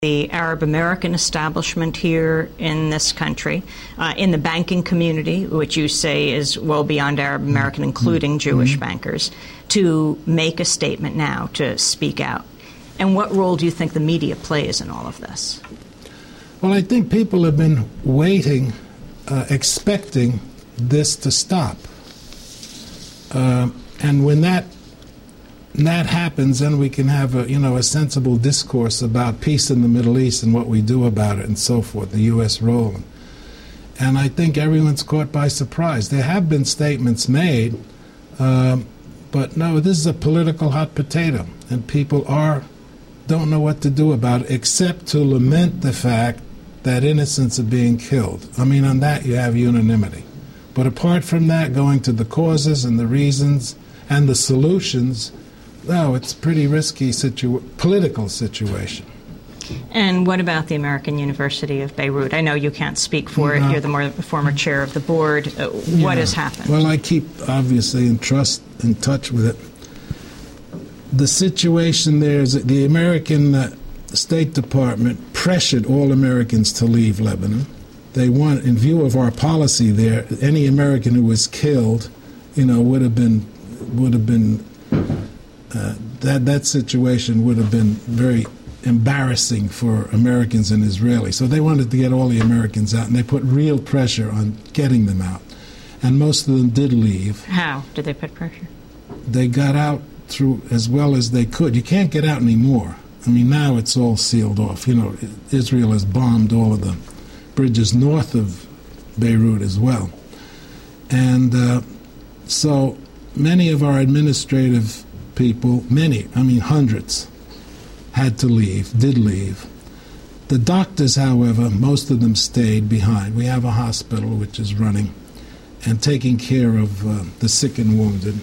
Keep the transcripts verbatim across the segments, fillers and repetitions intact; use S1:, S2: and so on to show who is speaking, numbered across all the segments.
S1: the Arab American establishment here in this country, uh, in the banking community, which you say is well beyond Arab American, including Jewish mm-hmm. bankers, to make a statement now, to speak out? And what role do you think the media plays in all of this?
S2: Well, I think people have been waiting, uh, expecting this to stop. Uh, and when that that happens, then we can have a, you know, a sensible discourse about peace in the Middle East and what we do about it and so forth, the U S role. And I think everyone's caught by surprise. There have been statements made, uh, but no, this is a political hot potato, and people are don't know what to do about it except to lament the fact that innocents are being killed. I mean, on that you have unanimity. But apart from that, going to the causes and the reasons and the solutions, no, it's a pretty risky situ- political situation.
S1: And what about the American University of Beirut? I know you can't speak for no. it. You're the more, former chair of the board. Uh, what
S2: yeah.
S1: has happened?
S2: Well, I keep, obviously, in trust, in touch with it. The situation there is that the American uh, State Department pressured all Americans to leave Lebanon. They want, in view of our policy there, any American who was killed, you know, would have been, would have been, uh, that that situation would have been very embarrassing for Americans and Israelis. So they wanted to get all the Americans out, and they put real pressure on getting them out. And most of them did leave.
S1: How did they put pressure?
S2: They got out through as well as they could. You can't get out anymore. I mean, now it's all sealed off. You know, Israel has bombed all of the bridges north of Beirut as well. And uh, so many of our administrative people, many, I mean hundreds, had to leave, did leave. The doctors, however, most of them stayed behind. We have a hospital which is running and taking care of uh, the sick and wounded.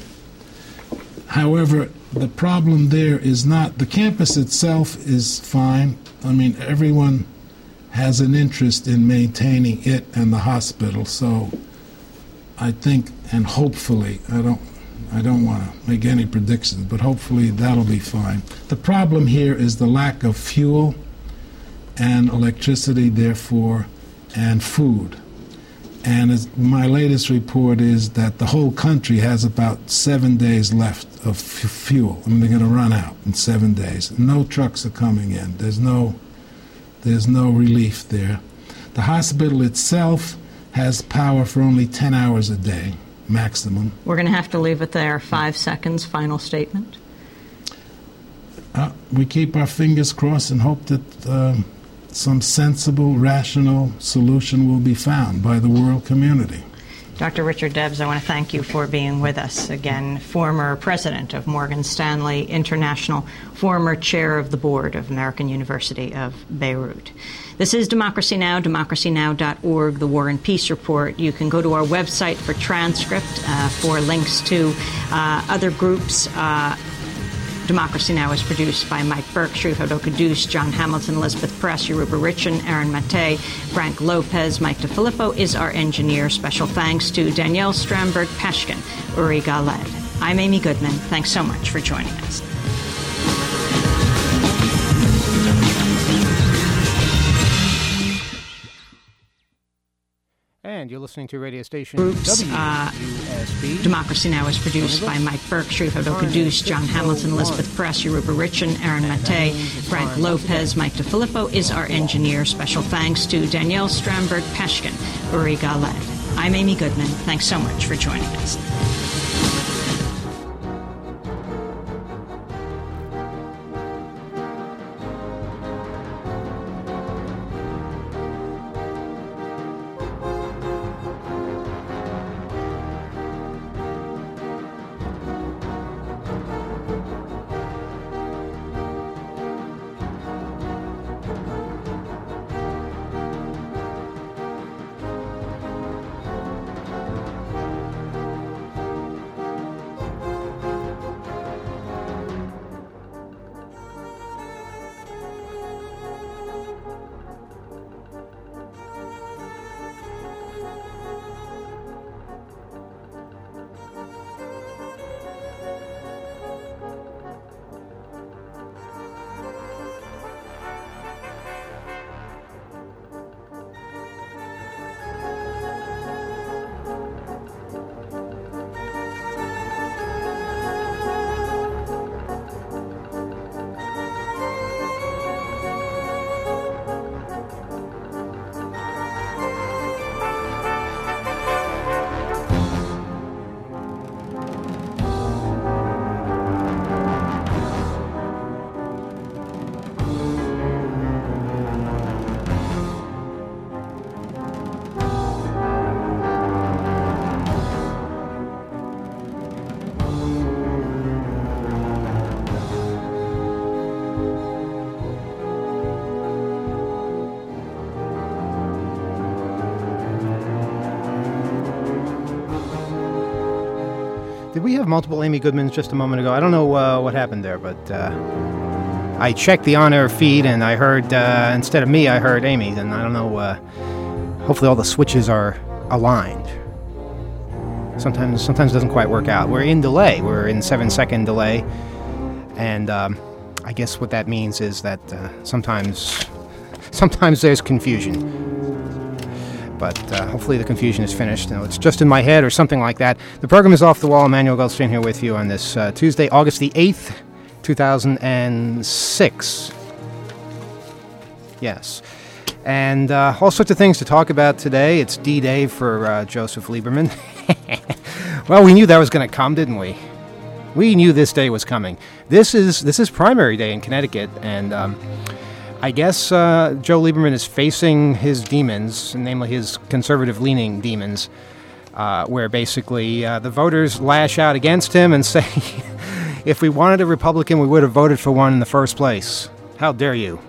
S2: However, the problem there is not, the campus itself is fine. I mean, everyone has an interest in maintaining it and the hospital. So I think, and hopefully, I don't, I don't want to make any predictions, but hopefully that'll be fine. The problem here is the lack of fuel and electricity, therefore, and food. And as my latest report is that the whole country has about seven days left of f- fuel. I mean, they're going to run out in seven days. No trucks are coming in. There's no, there's no relief there. The hospital itself has power for only ten hours a day, maximum.
S1: We're going to have to leave it there. Five seconds, final statement.
S2: Uh, we keep our fingers crossed and hope that uh, some sensible, rational solution will be found by the world community.
S1: Doctor Richard Debs, I want to thank you for being with us again. Former president of Morgan Stanley International, former chair of the board of American University of Beirut. This is Democracy Now!, democracy now dot org, the War and Peace Report. You can go to our website for transcript, uh, for links to uh, other groups. Uh, Democracy Now! Is produced by Mike Burke, Shrifo Kadus, John Hamilton, Elizabeth Press, Yoruba Richin, Aaron Mate, Frank Lopez. Mike DeFilippo is our engineer. Special thanks to Danielle Stramberg-Peshkin, Uri Galed. I'm Amy Goodman. Thanks so much for joining us.
S3: And you're listening to radio station
S1: Groups,
S3: W S B.
S1: Uh, Democracy Now! Is produced by Mike Burke, Shrifo Kadus, John Hamilton, Elizabeth Press, Yoruba Richin, Aaron Mate, Frank Lopez. Mike DeFilippo is our engineer. Special thanks to Danielle Stramberg-Peshkin, Uri Galed. I'm Amy Goodman. Thanks so much for joining us.
S3: Did we have multiple Amy Goodmans just a moment ago? I don't know uh, what happened there, but uh, I checked the on-air feed and I heard, uh, instead of me, I heard Amy, and I don't know, uh, hopefully all the switches are aligned. Sometimes sometimes it doesn't quite work out. We're in delay. We're in seven-second delay, and um, I guess what that means is that uh, sometimes sometimes there's confusion. But uh, hopefully the confusion is finished. You know, it's just in my head or something like that. The program is Off the Wall. Emmanuel Goldstein here with you on this uh, Tuesday, August the eighth, two thousand six. Yes. And uh, all sorts of things to talk about today. It's D-Day for uh, Joseph Lieberman. Well, we knew that was going to come, didn't we? We knew this day was coming. This is this is primary day in Connecticut, and um, I guess uh, Joe Lieberman is facing his demons, namely his conservative-leaning demons, uh, where basically uh, the voters lash out against him and say, if we wanted a Republican, we would have voted for one in the first place. How dare you?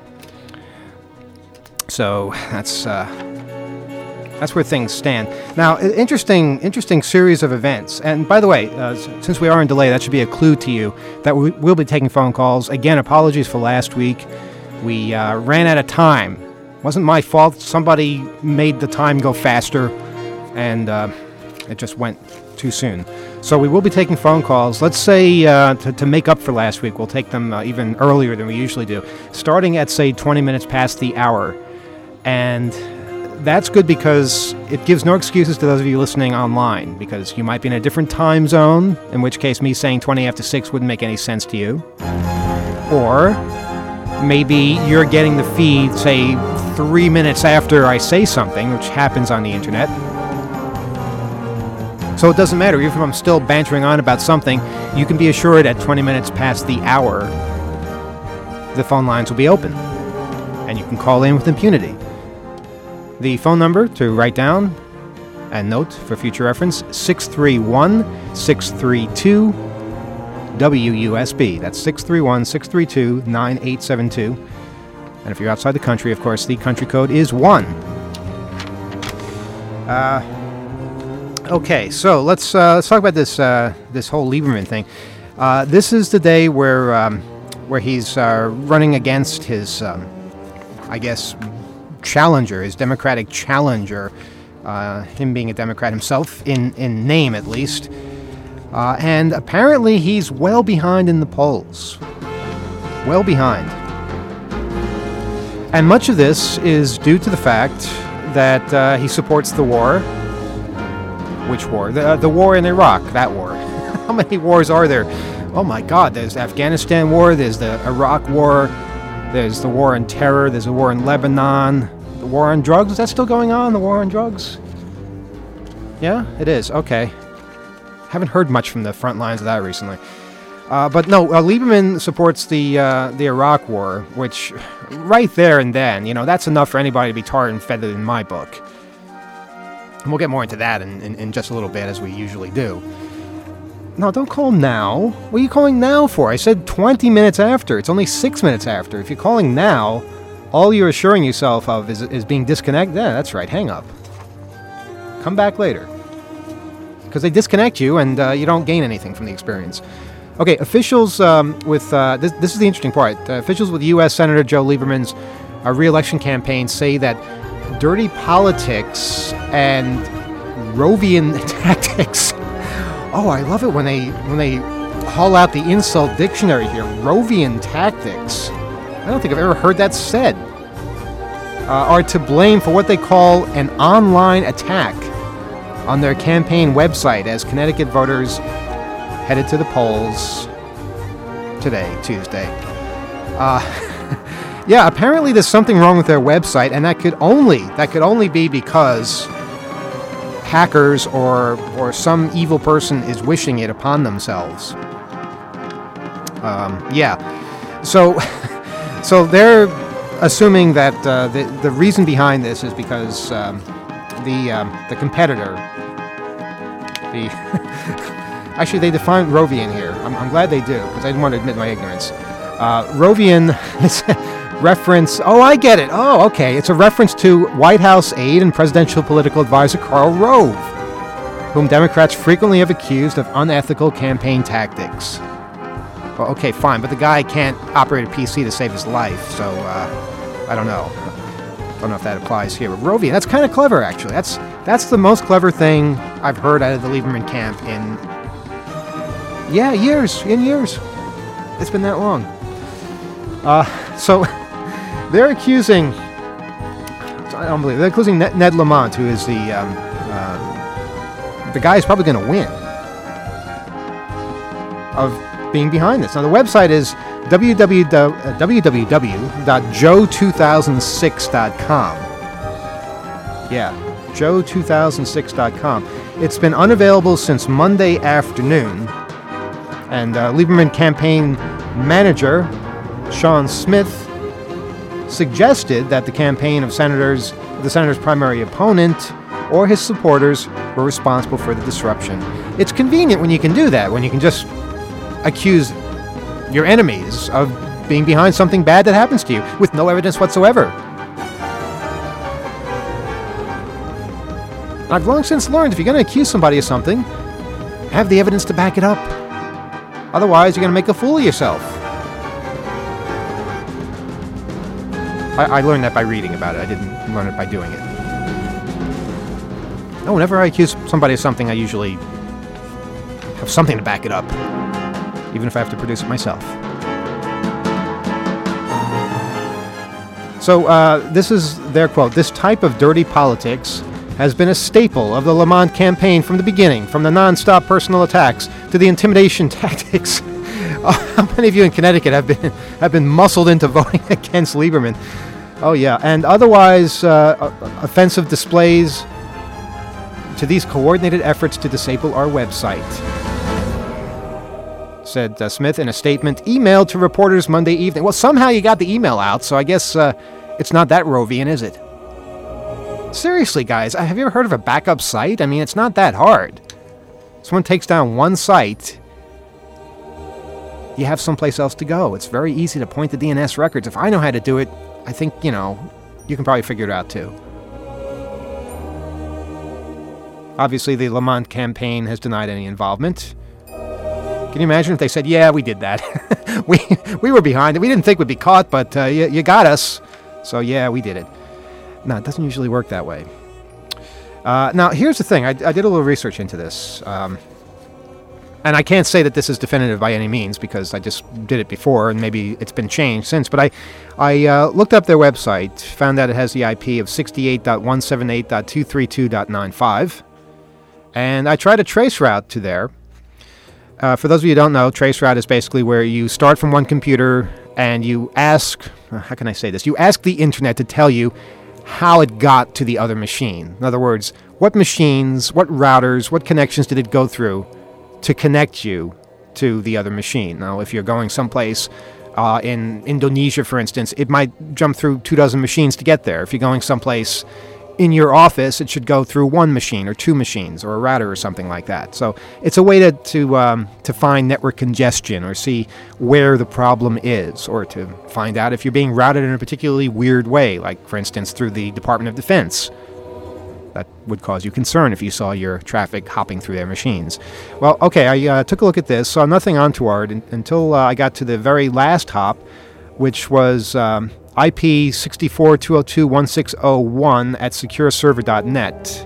S3: So that's uh, that's where things stand. Now, interesting, interesting series of events. And by the way, uh, since we are in delay, that should be a clue to you that we will be taking phone calls. Again, apologies for last week. We uh, ran out of time. Wasn't my fault. Somebody made the time go faster, and uh, it just went too soon. So we will be taking phone calls. Let's say uh, to, to make up for last week, we'll take them uh, even earlier than we usually do, starting at, say, twenty minutes past the hour. And that's good because it gives no excuses to those of you listening online, because you might be in a different time zone, in which case me saying twenty after six wouldn't make any sense to you. Or maybe you're getting the feed, say, three minutes after I say something, which happens on the internet. So it doesn't matter. Even if I'm still bantering on about something, you can be assured at twenty minutes past the hour, the phone lines will be open, and you can call in with impunity. The phone number to write down and note for future reference, six three one, six three two, W U S B. That's six three one, six three two, nine eight seven two. And if you're outside the country, of course, the country code is one. Uh, okay, so let's uh, let's talk about this uh, this whole Lieberman thing. Uh, this is the day where um, where he's uh, running against his, um, I guess, challenger, his Democratic challenger, uh, him being a Democrat himself, in, in name at least. Uh, and apparently he's well behind in the polls. Well behind. And much of this is due to the fact that uh, he supports the war. Which war? The, uh, the war in Iraq, that war. How many wars are there? Oh my God, there's the Afghanistan war, there's the Iraq war, there's the war on terror, there's a war in Lebanon, the war on drugs. Is that still going on, the war on drugs? Yeah, it is. Okay. Haven't heard much from the front lines of that recently. Uh, but no, uh, Lieberman supports the uh, the Iraq war, which right there and then, you know, that's enough for anybody to be tarred and feathered in my book. And we'll get more into that in, in, in just a little bit, as we usually do. No, don't call now. What are you calling now for? I said twenty minutes after. It's only six minutes after. If you're calling now, all you're assuring yourself of is, is being disconnected. Yeah, that's right. Hang up. Come back later. Because they disconnect you, and uh, you don't gain anything from the experience. Okay, officials um, with... Uh, this, this is the interesting part. Uh, officials with U S Senator Joe Lieberman's uh, re-election campaign say that dirty politics and Rovian tactics... Oh, I love it when they when they haul out the insult dictionary here. Rovian tactics. I don't think I've ever heard that said. Uh, are to blame for what they call an online attack on their campaign website as Connecticut voters headed to the polls today, Tuesday. Uh, yeah, apparently there's something wrong with their website, and that could only that could only be because hackers or or some evil person is wishing it upon themselves. Um, yeah, so so they're assuming that uh, the the reason behind this is because um, the um, the competitor, the actually they define Rovian here. I'm, I'm glad they do, because I didn't want to admit my ignorance. Uh, Rovian is reference. Oh, I get it. Oh, okay. It's a reference to White House aide and presidential political advisor Karl Rove. whom Democrats frequently have accused of unethical campaign tactics. Well, okay, fine, but the guy can't operate a P C to save his life, so uh, I don't know. I don't know if that applies here. But Rovian, that's kind of clever, actually. That's that's the most clever thing I've heard out of the Lieberman camp in, yeah, years, in years. It's been that long. Uh, so they're accusing, I don't believe, they're accusing Ned, Ned Lamont, who is the, um, uh, the guy who's probably going to win, of being behind this. Now, the website is w w w dot joe two thousand six dot com. Yeah, joe two thousand six dot com. It's been unavailable since Monday afternoon, and uh, Lieberman campaign manager Sean Smith suggested that the campaign of senators, the senator's primary opponent, or his supporters were responsible for the disruption. It's convenient when you can do that, when you can just accuse your enemies of being behind something bad that happens to you with no evidence whatsoever. I've long since learned if you're going to accuse somebody of something, have the evidence to back it up. Otherwise, you're going to make a fool of yourself. I, I learned that by reading about it. I didn't learn it by doing it. No, whenever I accuse somebody of something, I usually have something to back it up, even if I have to produce it myself. So uh, this is their quote. "This type of dirty politics has been a staple of the Lamont campaign from the beginning, from the non-stop personal attacks to the intimidation tactics." Oh, how many of you in Connecticut have been have been muscled into voting against Lieberman? Oh yeah, and otherwise uh, offensive displays to these coordinated efforts to disable our website, said uh, Smith in a statement emailed to reporters Monday evening. Well, somehow you got the email out, so I guess uh, it's not that Rovian, is it? Seriously, guys, have you ever heard of a backup site? I mean, it's not that hard. Someone takes down one site, you have someplace else to go. It's very easy to point to D N S records. If I know how to do it, I think, you know, you can probably figure it out too. Obviously, the Lamont campaign has denied any involvement. Can you imagine if they said, yeah, we did that. we we were behind it. We didn't think we'd be caught, but uh, you, you got us. So, yeah, we did it. No, it doesn't usually work that way. Uh, now, here's the thing. I, I did a little research into this. Um, and I can't say that this is definitive by any means because I just did it before and maybe it's been changed since. But I, I uh, looked up their website, found out it has the I P of sixty-eight dot one seventy-eight dot two thirty-two dot ninety-five. And I tried a trace route to there. Uh, for those of you who don't know, traceroute is basically where you start from one computer and you ask, how can I say this? You ask the internet to tell you how it got to the other machine. In other words, what machines, what routers, what connections did it go through to connect you to the other machine? Now, if you're going someplace uh, in Indonesia, for instance, it might jump through two dozen machines to get there. If you're going someplace in your office, it should go through one machine or two machines or a router or something like that. So it's a way to to, um, to find network congestion or see where the problem is, or to find out if you're being routed in a particularly weird way, like, for instance, through the Department of Defense. That would cause you concern if you saw your traffic hopping through their machines. Well, okay, I uh, took a look at this, saw nothing untoward in, until uh, I got to the very last hop, which was Um, I P six four dot two oh two dot one six oh one at secure server dot net.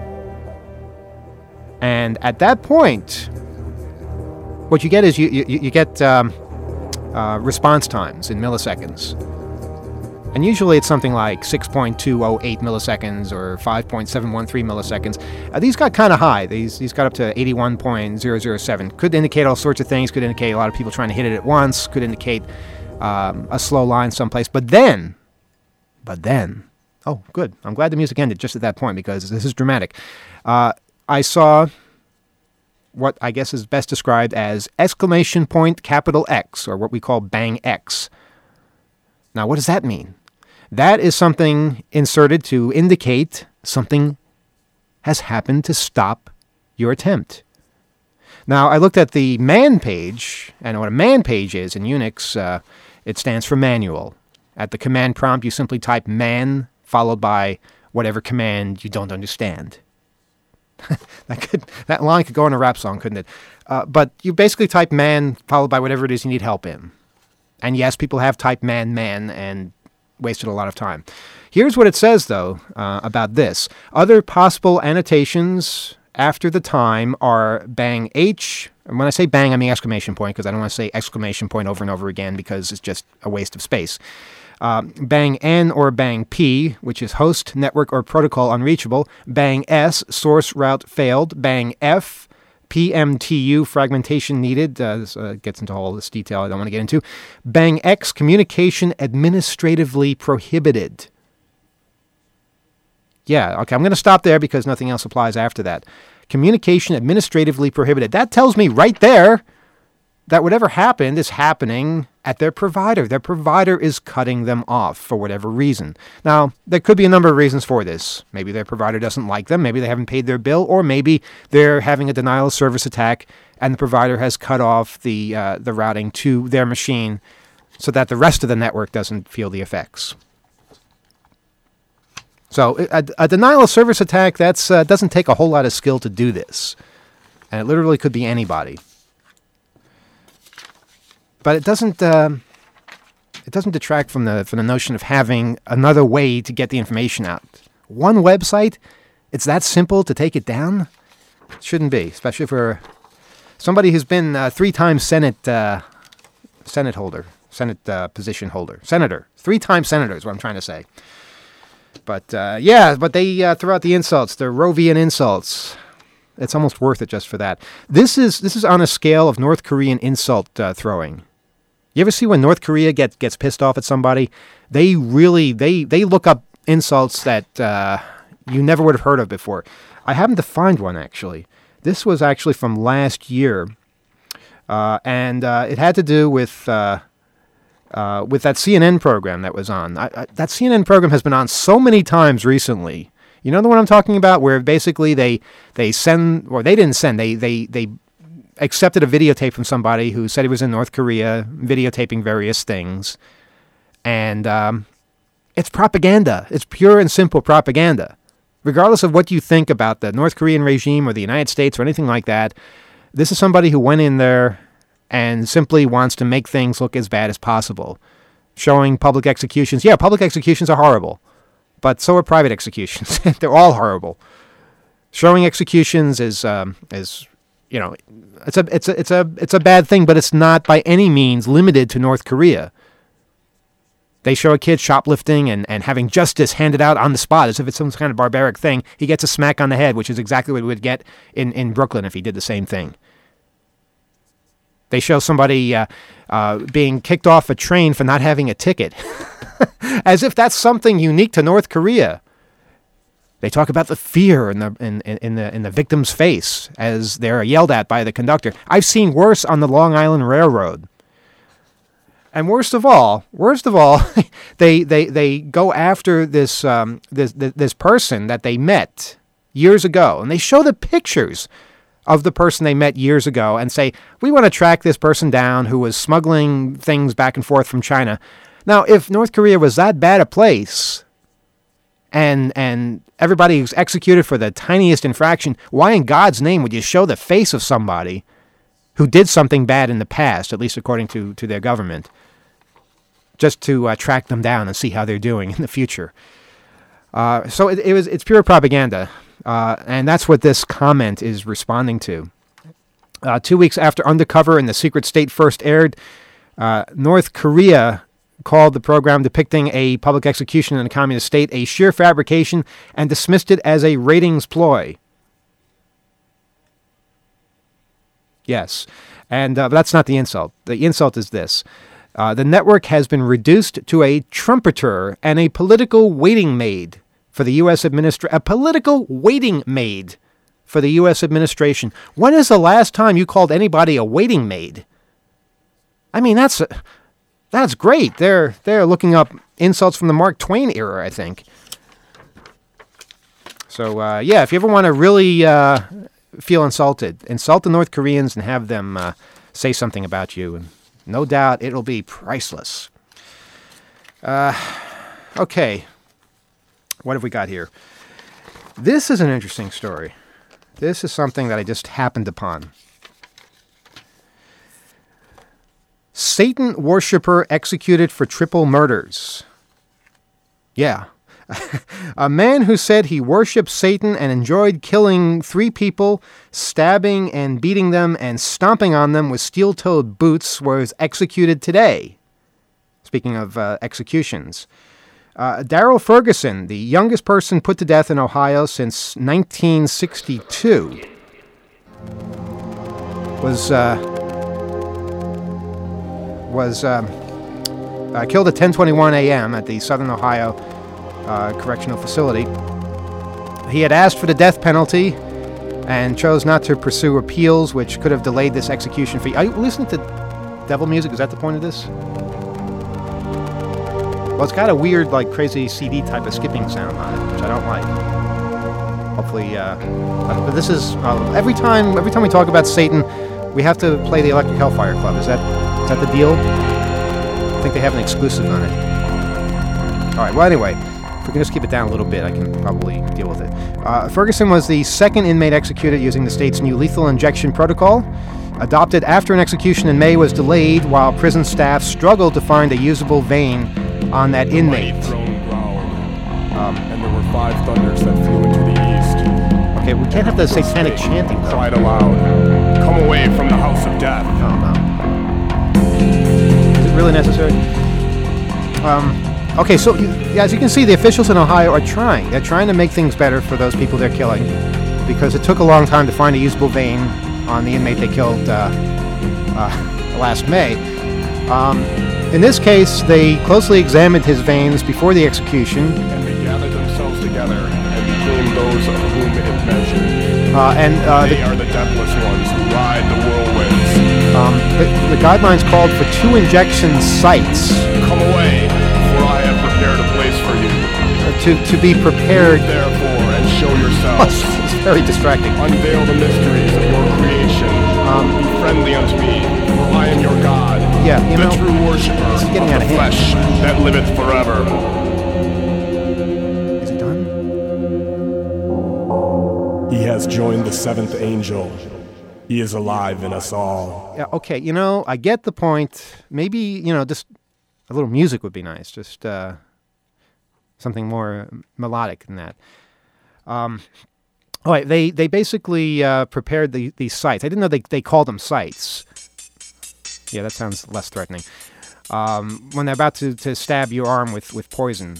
S3: And at that point, what you get is you, you, you get um, uh, response times in milliseconds. And usually it's something like six point two oh eight milliseconds or five point seven one three milliseconds. Uh, these got kind of high. These, these got up to eighty-one point zero zero seven. Could indicate all sorts of things. Could indicate a lot of people trying to hit it at once. Could indicate Um, a slow line someplace. But then, but then, oh, good. I'm glad the music ended just at that point because this is dramatic. Uh, I saw what I guess is best described as exclamation point capital X, or what we call bang X. Now, what does that mean? That is something inserted to indicate something has happened to stop your attempt. Now, I looked at the man page, and what a man page is in Unix, uh, it stands for manual. At the command prompt, you simply type man, followed by whatever command you don't understand. that could that line could go in a rap song, couldn't it? Uh, but you basically type man followed by whatever it is you need help in. And yes, people have typed man, man, and wasted a lot of time. Here's what it says, though, uh, about this. Other possible annotations after the time are bang H. And when I say bang, I mean exclamation point, because I don't want to say exclamation point over and over again because it's just a waste of space. Uh, bang N or bang P, which is host, network, or protocol unreachable. Bang S, source route failed. Bang F, P M T U, fragmentation needed. Uh, this uh, gets into all this detail I don't want to get into. Bang X, communication administratively prohibited. Yeah, okay, I'm going to stop there because nothing else applies after that. Communication administratively prohibited. That tells me right there that whatever happened is happening at their provider. Their provider is cutting them off for whatever reason. Now, there could be a number of reasons for this. Maybe their provider doesn't like them. Maybe they haven't paid their bill. Or maybe they're having a denial of service attack and the provider has cut off the uh, the routing to their machine so that the rest of the network doesn't feel the effects. So a, a denial of service attack, that's uh, doesn't take a whole lot of skill to do this. And it literally could be anybody. But it doesn't uh, it doesn't detract from the from the notion of having another way to get the information out. One website, it's that simple to take it down? It shouldn't be, especially for somebody who's been uh, three times Senate uh, Senate holder, Senate uh, position holder, senator, three times senator is what I'm trying to say. But uh, yeah, but they uh, throw out the insults, the Rovian insults. It's almost worth it just for that. This is this is on a scale of North Korean insult uh, throwing. You ever see when North Korea gets gets pissed off at somebody? They really they they look up insults that uh, you never would have heard of before. I happened to find one actually. This was actually from last year, uh, and uh, it had to do with uh, uh, with that C N N program that was on. I, I, that C N N program has been on so many times recently. You know the one I'm talking about, where basically they they send, or they didn't send, they they they accepted a videotape from somebody who said he was in North Korea, videotaping various things, and um, it's propaganda. It's pure and simple propaganda. Regardless of what you think about the North Korean regime or the United States or anything like that, this is somebody who went in there and simply wants to make things look as bad as possible. Showing public executions. Yeah, public executions are horrible. But so are private executions. They're all horrible. Showing executions is, um, is, you know, it's a, it's a, it's a, it's a bad thing, but it's not by any means limited to North Korea. They show a kid shoplifting and, and having justice handed out on the spot as if it's some kind of barbaric thing. He gets a smack on the head, which is exactly what he would get in, in Brooklyn if he did the same thing. They show somebody uh, uh, being kicked off a train for not having a ticket. As if that's something unique to North Korea. They talk about the fear in the in, in the in the victim's face as they're yelled at by the conductor. I've seen worse on the Long Island Railroad. And worst of all, worst of all, they they they go after this um, this this person that they met years ago, and they show the pictures of the person they met years ago and say, we want to track this person down who was smuggling things back and forth from China. Now, if North Korea was that bad a place and and everybody was executed for the tiniest infraction, why in God's name would you show the face of somebody who did something bad in the past, at least according to, to their government, just to uh, track them down and see how they're doing in the future? Uh, so it, it was it's pure propaganda, uh, and that's what this comment is responding to. Uh, two weeks after Undercover and The Secret State first aired, uh, North Korea called the program depicting a public execution in a communist state a sheer fabrication and dismissed it as a ratings ploy. Yes, and uh, that's not the insult. The insult is this. Uh, the network has been reduced to a trumpeter and a political waiting maid for the U S administration. A political waiting maid for the U S administration. When is the last time you called anybody a waiting maid? I mean, that's... A, That's great. They're they're looking up insults from the Mark Twain era, I think. So, uh, yeah, if you ever want to really uh, feel insulted, insult the North Koreans and have them uh, say something about you. And no doubt it'll be priceless. Uh, okay. What have we got here? This is an interesting story. This is something that I just happened upon. Satan worshiper executed for triple murders. Yeah. A man who said he worshipped Satan and enjoyed killing three people, stabbing and beating them and stomping on them with steel-toed boots was executed today. Speaking of uh, executions. Uh, Darrell Ferguson, the youngest person put to death in Ohio since nineteen sixty-two, was uh, was um, uh, killed at ten twenty-one a.m. at the Southern Ohio uh, Correctional Facility. He had asked for the death penalty and chose not to pursue appeals, which could have delayed this execution fee. Are you listening to devil music? Is that the point of this? Well, it's got a weird, like, crazy C D type of skipping sound on it, which I don't like. Hopefully, uh, but this is uh, every time. Every time we talk about Satan, we have to play the Electric Hellfire Club. Is that is that the deal? I think they have an exclusive on it. All right. Well, anyway, if we can just keep it down a little bit, I can probably deal with it. Uh, Ferguson was the second inmate executed using the state's new lethal injection protocol. Adopted after an execution in May, was delayed while prison staff struggled to find a usable vein on that inmate.
S4: Um, and there were five thunders that flew into the east.
S3: Okay, we can't have the satanic chanting, though.
S4: Cried aloud, "Come away from the house of death."
S3: Oh, no. Is it really necessary? Um, okay, so you, as you can see, the officials in Ohio are trying. They're trying to make things better for those people they're killing, because it took a long time to find a usable vein on the inmate they killed uh, uh, last May. Um, in this case, they closely examined his veins before the execution.
S4: And they gathered themselves together and became those of whom it mentioned.
S3: Uh, and uh,
S4: they
S3: the,
S4: are the deathless ones who ride the whirlwinds.
S3: Um, the, the guidelines called for two injection sites.
S4: Come away, for I have prepared a place for you.
S3: Uh, to, to be prepared.
S4: Therefore, and show yourselves.
S3: It's very distracting.
S4: Unveil the mysteries of your creation. Um, be friendly unto me, for I am your God.
S3: Yeah, you
S4: the
S3: know,
S4: true worshiper
S3: it's getting
S4: of
S3: out
S4: the
S3: of hand.
S4: flesh that liveth forever.
S3: Is it done?
S4: He has joined the seventh angel. He is alive in us all.
S3: Yeah, okay, you know, I get the point. Maybe, you know, just a little music would be nice. Just uh, something more melodic than that. Um, all right, they, they basically uh, prepared the, these sites. I didn't know they, they called them sites. Yeah, that sounds less threatening. Um, when they're about to, to stab your arm with, with poison.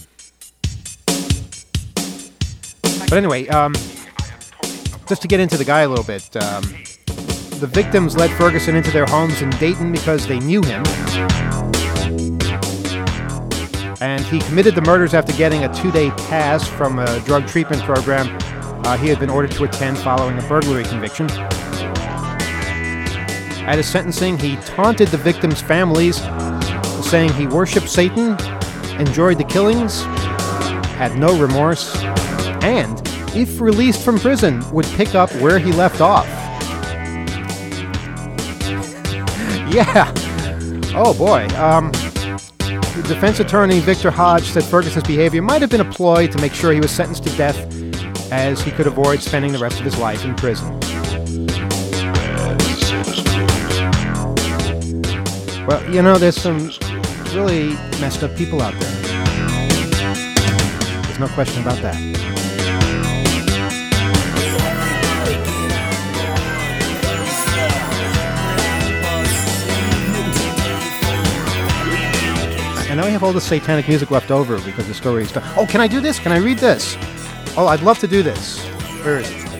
S3: But anyway, um, just to get into the guy a little bit, um, the victims led Ferguson into their homes in Dayton because they knew him. And he committed the murders after getting a two-day pass from a drug treatment program uh, he had been ordered to attend following a burglary conviction. At his sentencing, he taunted the victims' families, saying he worshipped Satan, enjoyed the killings, had no remorse, and, if released from prison, would pick up where he left off. Yeah. Oh, boy. Um, the defense attorney, Victor Hodge, said Ferguson's behavior might have been a ploy to make sure he was sentenced to death, as he could avoid spending the rest of his life in prison. Well, you know, there's some really messed up people out there. There's no question about that. And now we have all the satanic music left over because the story is done. Oh, can I do this? Can I read this? Oh, I'd love to do this. Where is it?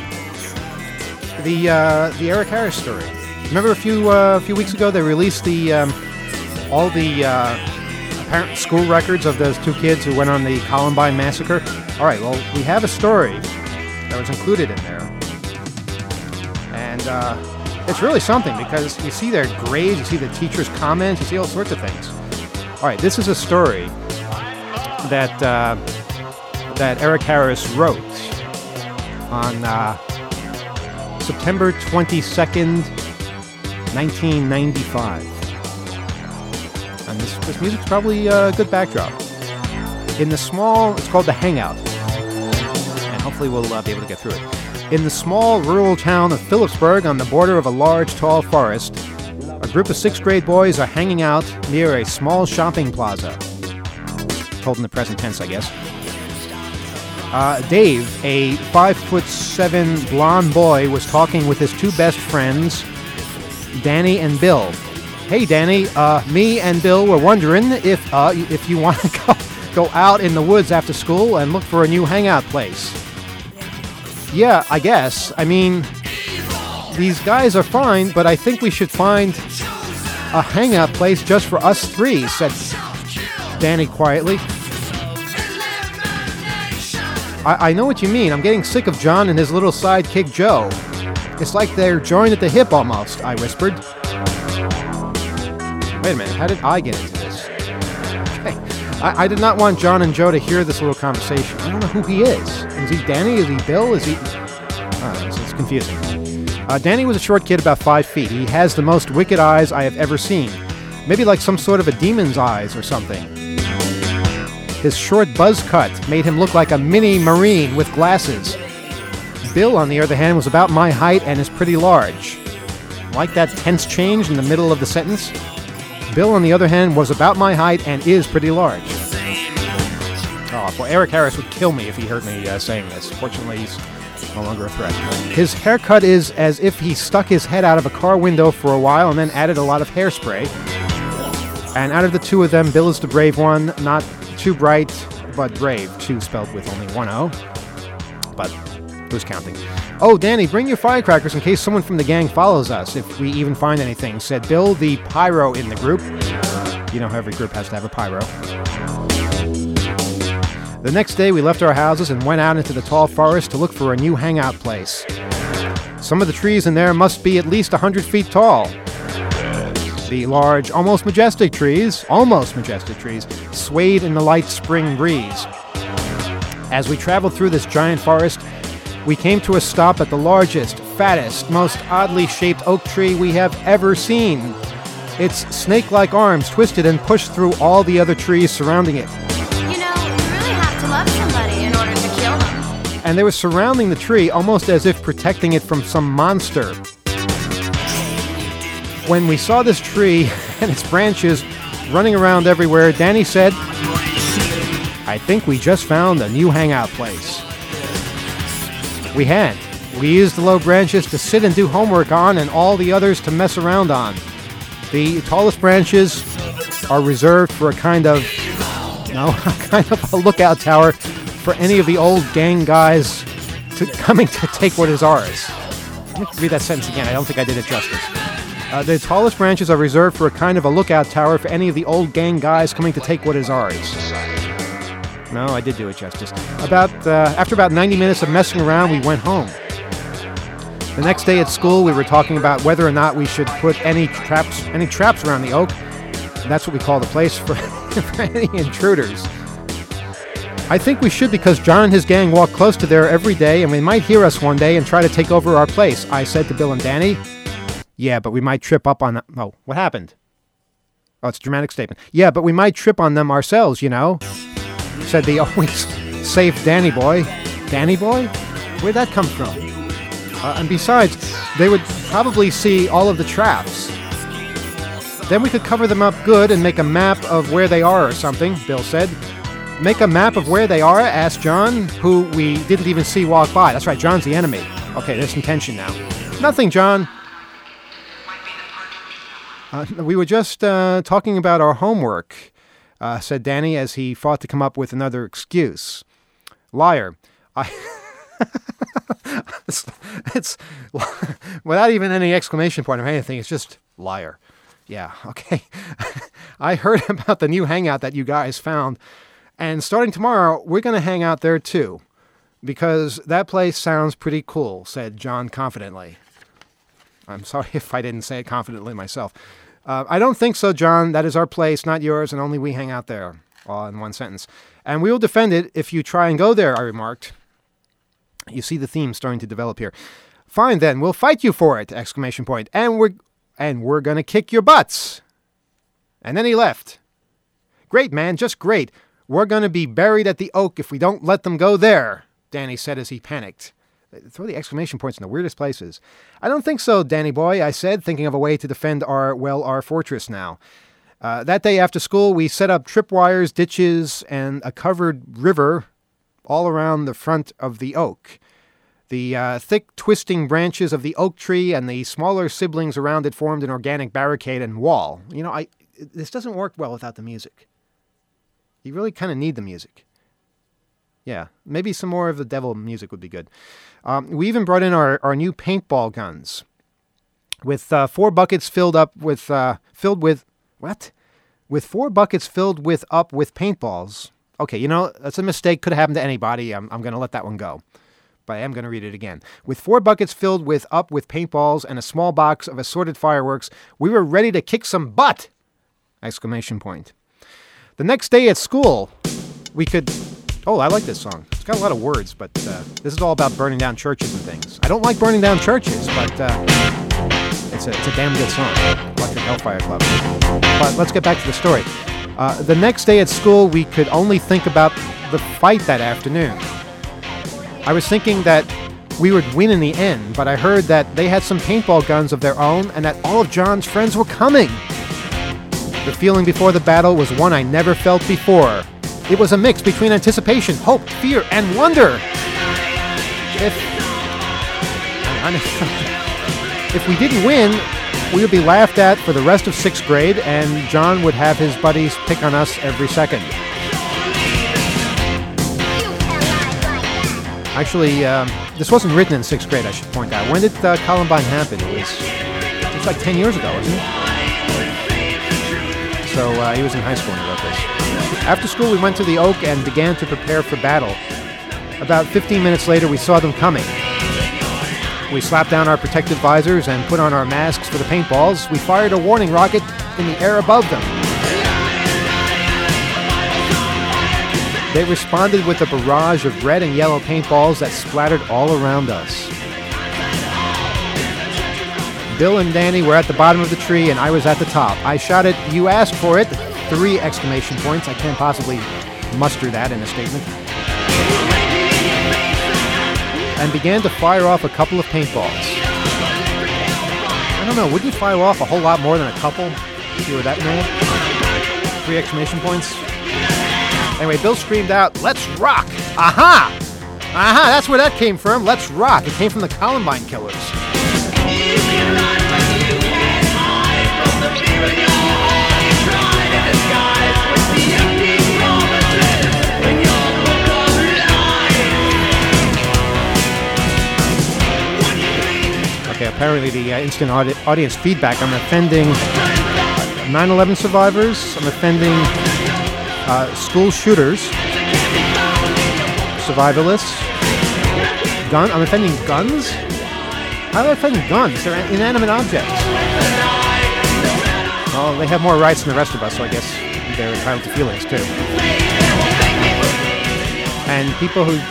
S3: The uh, the Eric Harris story. Remember a few uh, a few weeks ago they released the um, all the uh, apparent school records of those two kids who went on the Columbine massacre. All right, well we have a story that was included in there, and uh, it's really something because you see their grades, you see the teachers' comments, you see all sorts of things. All right, this is a story that uh, that Eric Harris wrote on uh, September twenty-second. nineteen ninety-five. And this, this music's probably a good backdrop. In the small, it's called The Hangout. And hopefully we'll uh, be able to get through it. In the small rural town of Phillipsburg on the border of a large, tall forest, a group of sixth grade boys are hanging out near a small shopping plaza. Told in the present tense, I guess. Uh, Dave, a five foot seven blonde boy, was talking with his two best friends, Danny and Bill. Hey, Danny, uh, me and Bill were wondering if uh, if you want to go, go out in the woods after school and look for a new hangout place. Yeah, I guess. I mean, these guys are fine, but I think we should find a hangout place just for us three, said Danny quietly. I, I know what you mean. I'm getting sick of John and his little sidekick Joe. It's like they're joined at the hip almost, I whispered. Wait a minute, how did I get into this? Okay. I, I did not want John and Joe to hear this little conversation. I don't know who he is. Is he Danny? Is he Bill? Is he... Oh, it's, it's confusing. Uh, Danny was a short kid about five feet. He has the most wicked eyes I have ever seen. Maybe like some sort of a demon's eyes or something. His short buzz cut made him look like a mini Marine with glasses. Bill, on the other hand, was about my height and is pretty large. Like that tense change in the middle of the sentence? Bill, on the other hand, was about my height and is pretty large. Oh, boy, Eric Harris would kill me if he heard me uh, saying this. Fortunately, he's no longer a threat. His haircut is as if he stuck his head out of a car window for a while and then added a lot of hairspray. And out of the two of them, Bill is the brave one, not too bright, but brave. Two spelled with only one O. But who's counting? Oh, Danny, bring your firecrackers in case someone from the gang follows us, if we even find anything, said Bill, the pyro in the group. You know how every group has to have a pyro. The next day, we left our houses and went out into the tall forest to look for a new hangout place. Some of the trees in there must be at least one hundred feet tall. The large, almost majestic trees, almost majestic trees, swayed in the light spring breeze. As we traveled through this giant forest, we came to a stop at the largest, fattest, most oddly shaped oak tree we have ever seen. Its snake-like arms twisted and pushed through all the other trees surrounding it.
S5: You know, you really have to love somebody in order to kill them.
S3: And they were surrounding the tree almost as if protecting it from some monster. When we saw this tree and its branches running around everywhere, Danny said, I think we just found a new hangout place. We had. We used the low branches to sit and do homework on and all the others to mess around on. The tallest branches are reserved for a kind of, no, a kind of a lookout tower for any of the old gang guys to, coming to take what is ours. Let me read that sentence again. I don't think I did it justice. Uh, the tallest branches are reserved for a kind of a lookout tower for any of the old gang guys coming to take what is ours. No, I did do it justice. About uh, after about ninety minutes of messing around, we went home. The next day at school, we were talking about whether or not we should put any traps, any traps around the oak. That's what we call the place for, for any intruders. I think we should because John and his gang walk close to there every day, and they might hear us one day and try to take over our place. I said to Bill and Danny. Yeah, but we might trip up on them. Oh, what happened? Oh, it's a dramatic statement. Yeah, but we might trip on them ourselves, you know, said the always safe Danny boy. Danny boy? Where'd that come from? Uh, and besides, they would probably see all of the traps. Then we could cover them up good and make a map of where they are or something, Bill said. Make a map of where they are? Asked John, who we didn't even see walk by. That's right, John's the enemy. Okay, there's some tension now. Nothing, John. Uh, we were just uh, talking about our homework, uh, said Danny as he fought to come up with another excuse. Liar. I... it's, it's without even any exclamation point or anything, it's just liar. Yeah, okay. I heard about the new hangout that you guys found, and starting tomorrow, we're going to hang out there too, because that place sounds pretty cool, said John confidently. I'm sorry if I didn't say it confidently myself. Uh, I don't think so, John. That is our place, not yours, and only we hang out there. All in one sentence. And we will defend it if you try and go there, I remarked. You see the theme starting to develop here. Fine, then. We'll fight you for it! Exclamation point. And we're, and we're going to kick your butts. And then he left. Great, man. Just great. We're going to be buried at the oak if we don't let them go there, Danny said as he panicked. They throw the exclamation points in the weirdest places. I don't think so, Danny boy, I said, thinking of a way to defend our, well, our fortress now. Uh, that day after school, we set up tripwires, ditches, and a covered river all around the front of the oak. The uh, thick, twisting branches of the oak tree and the smaller siblings around it formed an organic barricade and wall. You know, I this doesn't work well without the music. You really kind of need the music. Yeah, maybe some more of the devil music would be good. Um, we even brought in our, our new paintball guns with uh, four buckets filled up with uh, filled with what? With four buckets filled with up with paintballs. Okay, you know that's a mistake. Could have happened to anybody. I'm I'm going to let that one go. But I am going to read it again. With four buckets filled with up with paintballs and a small box of assorted fireworks, we were ready to kick some butt! Exclamation point. The next day at school, we could... Oh, I like this song. It's got a lot of words, but uh, this is all about burning down churches and things. I don't like burning down churches, but uh, it's, a, it's a damn good song. Electric Hellfire Club. But let's get back to the story. Uh, the next day at school, we could only think about the fight that afternoon. I was thinking that we would win in the end, but I heard that they had some paintball guns of their own and that all of John's friends were coming. The feeling before the battle was one I never felt before. It was a mix between anticipation, hope, fear, and wonder. If, if we didn't win, we would be laughed at for the rest of sixth grade, and John would have his buddies pick on us every second. Actually, um, this wasn't written in sixth grade, I should point out. When did uh, Columbine happen? It was, it was like ten years ago, wasn't it? So uh, he was in high school when he wrote this. After school, we went to the Oak and began to prepare for battle. About fifteen minutes later, we saw them coming. We slapped down our protective visors and put on our masks for the paintballs. We fired a warning rocket in the air above them. They responded with a barrage of red and yellow paintballs that splattered all around us. Bill and Danny were at the bottom of the tree, and I was at the top. I shouted, "You asked for it!" Three exclamation points. I can't possibly muster that in a statement. And began to fire off a couple of paintballs. I don't know, wouldn't you fire off a whole lot more than a couple if you were that mad? Three exclamation points. Anyway, Bill screamed out, "Let's rock!" Aha! Aha, that's where that came from. Let's rock. It came from the Columbine Killers. Okay, apparently the uh, instant audi- audience feedback, I'm offending nine eleven survivors, I'm offending uh, school shooters, survivalists, gun, I'm offending guns? How am I offending guns? They're inanimate objects. Well, they have more rights than the rest of us, so I guess they're entitled to feelings too. And people who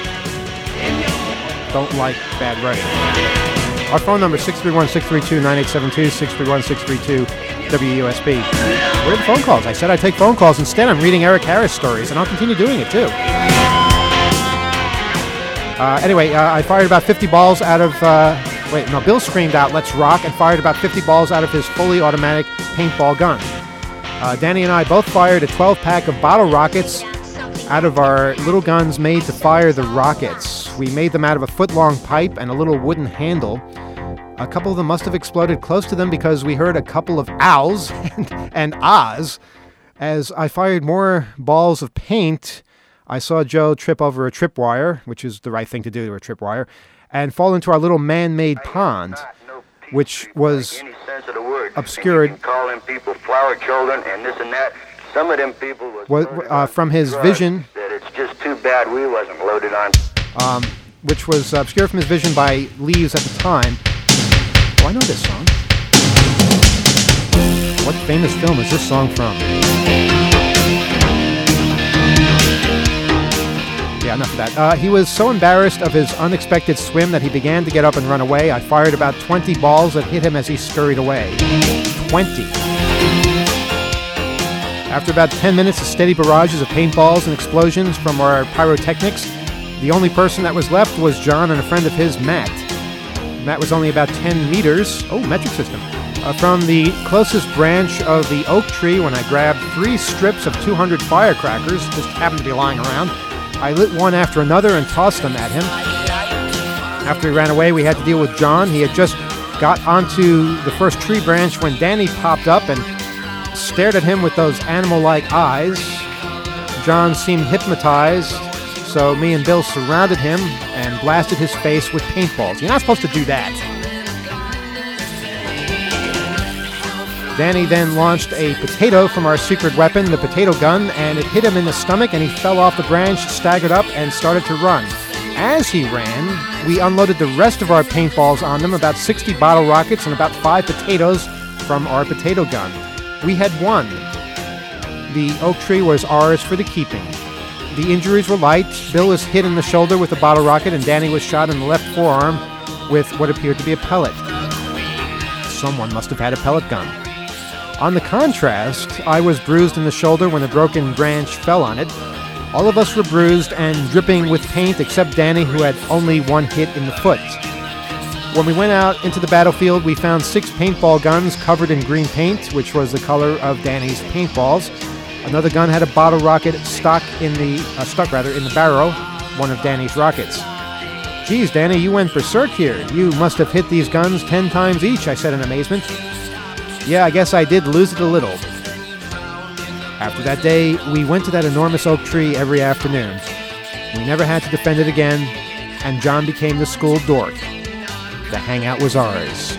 S3: don't like bad writing. Our phone number is six three one, six three two, nine eight seven two, six three one, six three two, W U S B. Where are the phone calls? I said I'd take phone calls. Instead, I'm reading Eric Harris stories, and I'll continue doing it, too. Uh, anyway, uh, I fired about fifty balls out of... Uh, wait, no, Bill screamed out, "Let's rock," and fired about fifty balls out of his fully automatic paintball gun. Uh, Danny and I both fired a twelve-pack of bottle rockets out of our little guns made to fire the rockets. We made them out of a foot-long pipe and a little wooden handle. A couple of them must have exploded close to them because we heard a couple of ows and, and ahs. As I fired more balls of paint, I saw Joe trip over a tripwire, which is the right thing to do to a tripwire, and fall into our little man-made pond, which was obscured.
S6: Call them people flower children and this and that. Some of them people was
S3: uh, from his vision.
S6: That it's just too bad we wasn't loaded on.
S3: Um, which was obscured from his vision by leaves at the time. Oh, I know this song. What famous film is this song from? Yeah, enough of that. Uh, he was so embarrassed of his unexpected swim that he began to get up and run away. I fired about twenty balls that hit him as he scurried away. twenty. After about ten minutes of steady barrages of paintballs and explosions from our pyrotechnics, The only person that was left was John and a friend of his, Matt. Matt was only about ten meters, oh, metric system, uh, from the closest branch of the oak tree when I grabbed three strips of two hundred firecrackers, just happened to be lying around. I lit one after another and tossed them at him. After he ran away, we had to deal with John. He had just got onto the first tree branch when Danny popped up and stared at him with those animal-like eyes. John seemed hypnotized, so me and Bill surrounded him and blasted his face with paintballs. You're not supposed to do that. Danny then launched a potato from our secret weapon, the potato gun, and it hit him in the stomach, and he fell off the branch, staggered up, and started to run. As he ran, we unloaded the rest of our paintballs on them, about sixty bottle rockets and about five potatoes from our potato gun. We had won. The oak tree was ours for the keeping. The injuries were light. Bill was hit in the shoulder with a bottle rocket, and Danny was shot in the left forearm with what appeared to be a pellet. Someone must have had a pellet gun. On the contrast, I was bruised in the shoulder when a broken branch fell on it. All of us were bruised and dripping with paint except Danny, who had only one hit in the foot. When we went out into the battlefield, we found six paintball guns covered in green paint, which was the color of Danny's paintballs. Another gun had a bottle rocket stuck in the uh, stuck rather in the barrel, one of Danny's rockets. "Geez, Danny, you went berserk here. You must have hit these guns ten times each," I said in amazement. "Yeah, I guess I did lose it a little." After that day, we went to that enormous oak tree every afternoon. We never had to defend it again, and John became the school dork. The hangout was ours.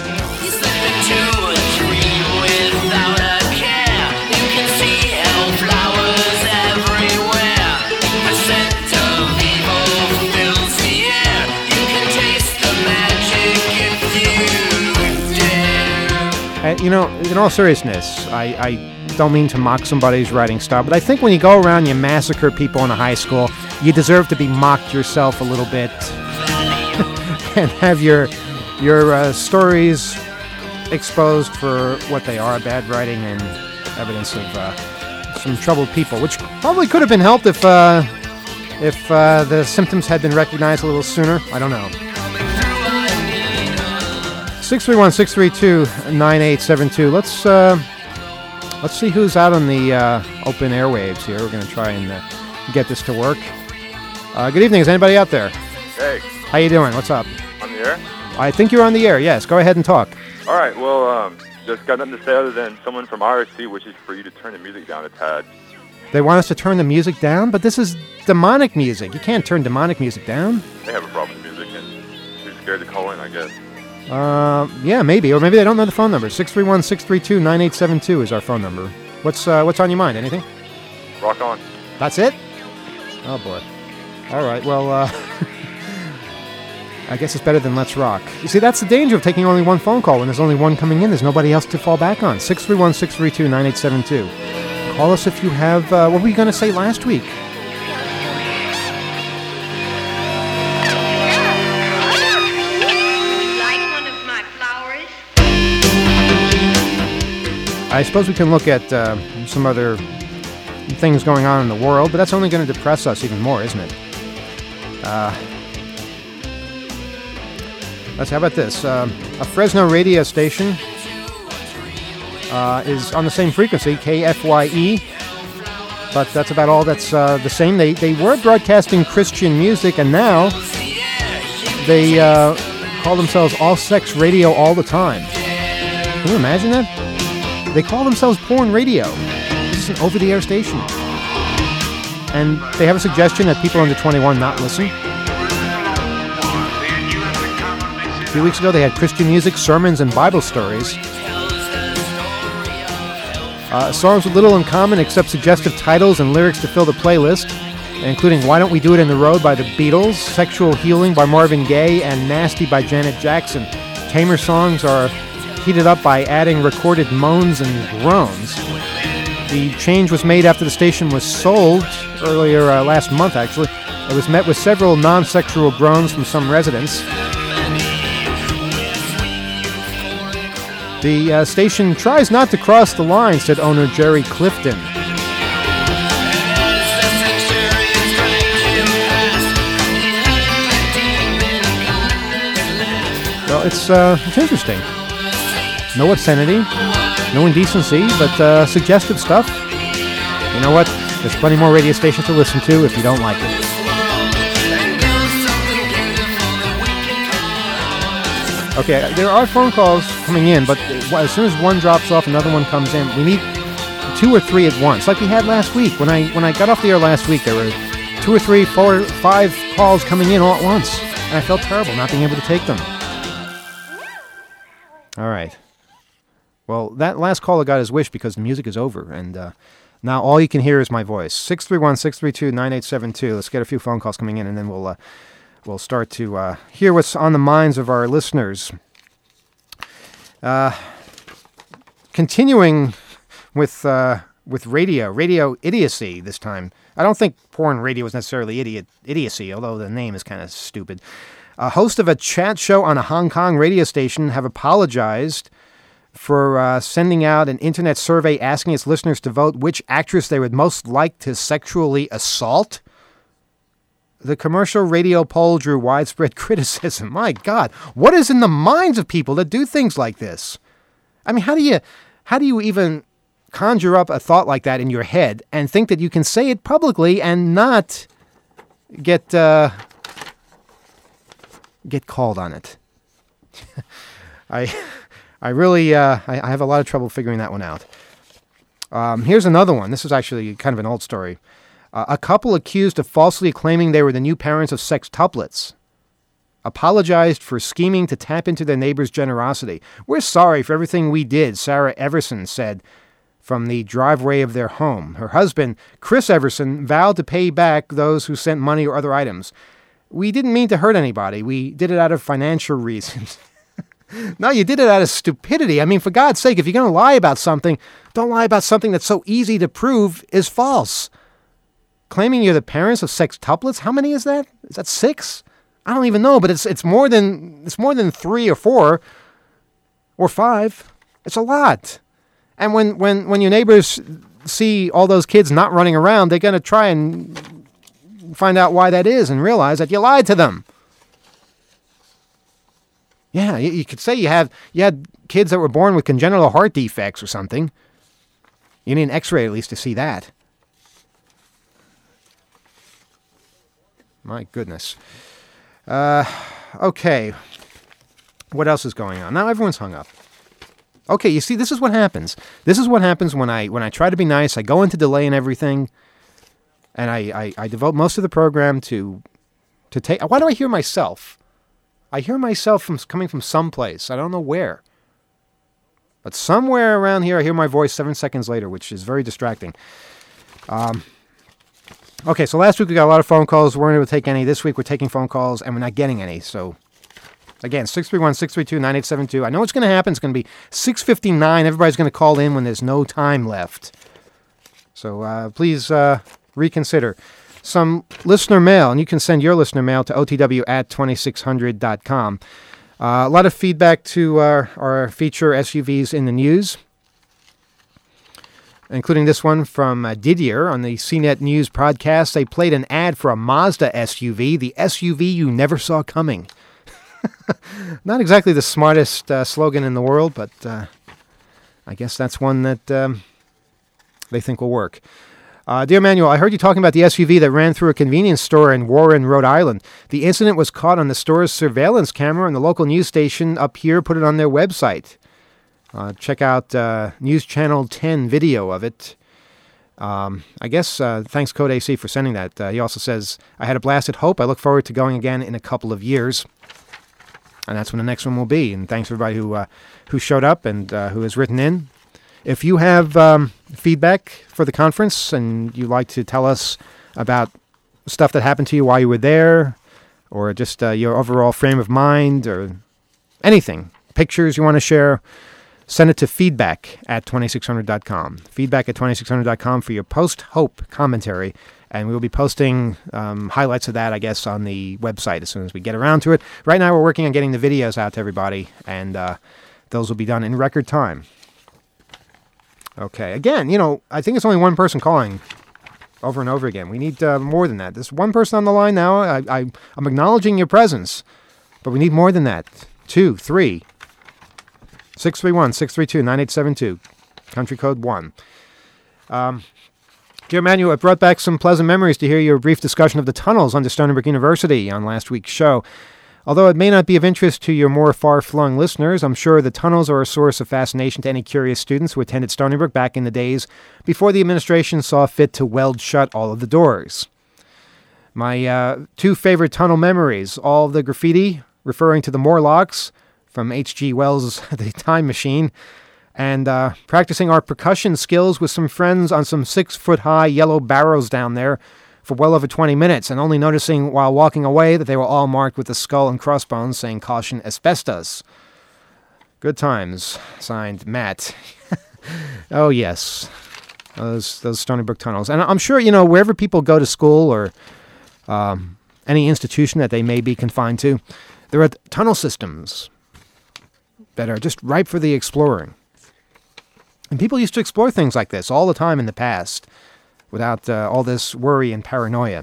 S3: And, you know, in all seriousness, I, I don't mean to mock somebody's writing style, but I think when you go around and you massacre people in a high school, you deserve to be mocked yourself a little bit and have your your uh, stories exposed for what they are, bad writing and evidence of uh, some troubled people, which probably could have been helped if uh, if uh, the symptoms had been recognized a little sooner. I don't know. six three one, six three two, nine eight seven two. Let's uh, let's see who's out on the uh, open airwaves here. We're going to try and uh, get this to work. Uh, good evening. Is anybody out there?
S7: Hey.
S3: How you doing? What's up?
S7: On the air?
S3: I think you're on the air. Yes. Go ahead and talk.
S7: All right. Well, um, just got nothing to say other than someone from R S C wishes for you to turn the music down a tad.
S3: They want us to turn the music down, but this is demonic music. You can't turn demonic music down.
S7: They have a problem with music and they're scared to call in, I guess.
S3: Uh, yeah, maybe, or maybe they don't know the phone number. six three one, six three two, nine eight seven two is our phone number. What's uh, what's on your mind? Anything?
S7: Rock on.
S3: That's it? Oh boy. All right. Well, uh, I guess it's better than Let's Rock. You see, that's the danger of taking only one phone call. When there's only one coming in, there's nobody else to fall back on. six three one, six three two, nine eight seven two. Call us if you have. Uh, what were you going to say last week? I suppose we can look at uh, some other things going on in the world, but that's only going to depress us even more, isn't it? Uh, let's. How about this? Uh, a Fresno radio station uh, is on the same frequency, K F Y E, but that's about all that's uh, the same. They they were broadcasting Christian music, and now they uh, call themselves All Sex Radio all the time. Can you imagine that? They call themselves Porn Radio. This is an over-the-air station. And they have a suggestion that people under twenty-one not listen. A few weeks ago, they had Christian music, sermons, and Bible stories. Uh, songs with little in common except suggestive titles and lyrics to fill the playlist, including Why Don't We Do It in the Road by the Beatles, Sexual Healing by Marvin Gaye, and Nasty by Janet Jackson. Tamer songs are heated up by adding recorded moans and groans. The change was made after the station was sold earlier uh, last month, actually. It was met with several non-sexual groans from some residents. The uh, station tries not to cross the line, said owner Jerry Clifton. it's uh, it's interesting. No obscenity, no indecency, but uh, suggestive stuff. You know what? There's plenty more radio stations to listen to if you don't like it. Okay, there are phone calls coming in, but as soon as one drops off, another one comes in. We need two or three at once, like we had last week. When I when I got off the air last week, there were two or three, four, five calls coming in all at once, and I felt terrible not being able to take them. All right. Well, that last caller got his wish because the music is over, and uh, now all you can hear is my voice. six three one, six three two, nine eight seven two. Let's get a few phone calls coming in, and then we'll... Uh, We'll start to uh, hear what's on the minds of our listeners. Uh, continuing with uh, with radio, radio idiocy this time. I don't think porn radio is necessarily idiot idiocy, although the name is kind of stupid. A host of a chat show on a Hong Kong radio station have apologized for uh, sending out an internet survey asking its listeners to vote which actress they would most like to sexually assault. The commercial radio poll drew widespread criticism. My God, what is in the minds of people that do things like this? I mean, how do you, how do you even conjure up a thought like that in your head and think that you can say it publicly and not get uh, get called on it? I, I really, uh, I, I have a lot of trouble figuring that one out. Um, here's another one. This is actually kind of an old story. Uh, a couple accused of falsely claiming they were the new parents of sextuplets apologized for scheming to tap into their neighbor's generosity. We're sorry for everything we did, Sarah Everson said from the driveway of their home. Her husband, Chris Everson, vowed to pay back those who sent money or other items. We didn't mean to hurt anybody. We did it out of financial reasons. No, you did it out of stupidity. I mean, for God's sake, if you're going to lie about something, don't lie about something that's so easy to prove is false. Claiming you're the parents of sextuplets? How many is that? Is that six? I don't even know, but it's it's more than it's more than three or four or five. It's a lot. And when, when, when your neighbors see all those kids not running around, they're going to try and find out why that is and realize that you lied to them. Yeah, you, you could say you have you had kids that were born with congenital heart defects or something. You need an X-ray at least to see that. My goodness. Uh, okay. What else is going on? Now everyone's hung up. Okay, you see, this is what happens. This is what happens when I when I try to be nice. I go into delay and everything, and I, I, I devote most of the program to to take. Why do I hear myself? I hear myself from coming from someplace. I don't know where. But somewhere around here, I hear my voice seven seconds later, which is very distracting. Um... Okay, so last week we got a lot of phone calls. We weren't able to take any. This week we're taking phone calls, and we're not getting any. So, again, six three one, six three two, nine eight seven two. I know what's going to happen. It's going to be six fifty-nine. Everybody's going to call in when there's no time left. So uh, please uh, reconsider. Some listener mail, and you can send your listener mail to O T W at twenty-six hundred dot com. Uh, a lot of feedback to our, our feature S U Vs in the news, including this one from uh, Didier on the C net News podcast. They played an ad for a Mazda S U V, the S U V you never saw coming. Not exactly the smartest uh, slogan in the world, but uh, I guess that's one that um, they think will work. Uh, Dear Manuel, I heard you talking about the S U V that ran through a convenience store in Warren, Rhode Island. The incident was caught on the store's surveillance camera, and the local news station up here put it on their website. Uh, check out uh, News Channel ten video of it. Um, I guess uh, thanks Code A C for sending that. Uh, he also says, I had a blast at Hope. I look forward to going again in a couple of years. And that's when the next one will be. And thanks everybody who uh, who showed up and uh, who has written in. If you have um, feedback for the conference and you'd like to tell us about stuff that happened to you while you were there, or just uh, your overall frame of mind, or anything, pictures you want to share, send it to feedback at twenty-six hundred dot com. Feedback at twenty-six hundred dot com for your post-Hope commentary. And we'll be posting um, highlights of that, I guess, on the website as soon as we get around to it. Right now we're working on getting the videos out to everybody, and uh, those will be done in record time. Okay, again, you know, I think it's only one person calling over and over again. We need uh, more than that. There's one person on the line now. I, I, I'm acknowledging your presence, but we need more than that. two three. six three one, six three two, nine eight seven two. Country code one. Um, dear Manuel, it brought back some pleasant memories to hear your brief discussion of the tunnels under Stony Brook University on last week's show. Although it may not be of interest to your more far-flung listeners, I'm sure the tunnels are a source of fascination to any curious students who attended Stony Brook back in the days before the administration saw fit to weld shut all of the doors. My uh, two favorite tunnel memories, all of the graffiti referring to the Morlocks from H G Wells' The Time Machine, and uh, practicing our percussion skills with some friends on some six-foot-high yellow barrows down there for well over twenty minutes, and only noticing while walking away that they were all marked with the skull and crossbones saying caution asbestos. Good times. Signed, Matt. Oh, yes. Those those Stony Brook tunnels. And I'm sure, you know, wherever people go to school or um, any institution that they may be confined to, there are tunnel systems that are just ripe for the exploring. And people used to explore things like this all the time in the past, without uh, all this worry and paranoia.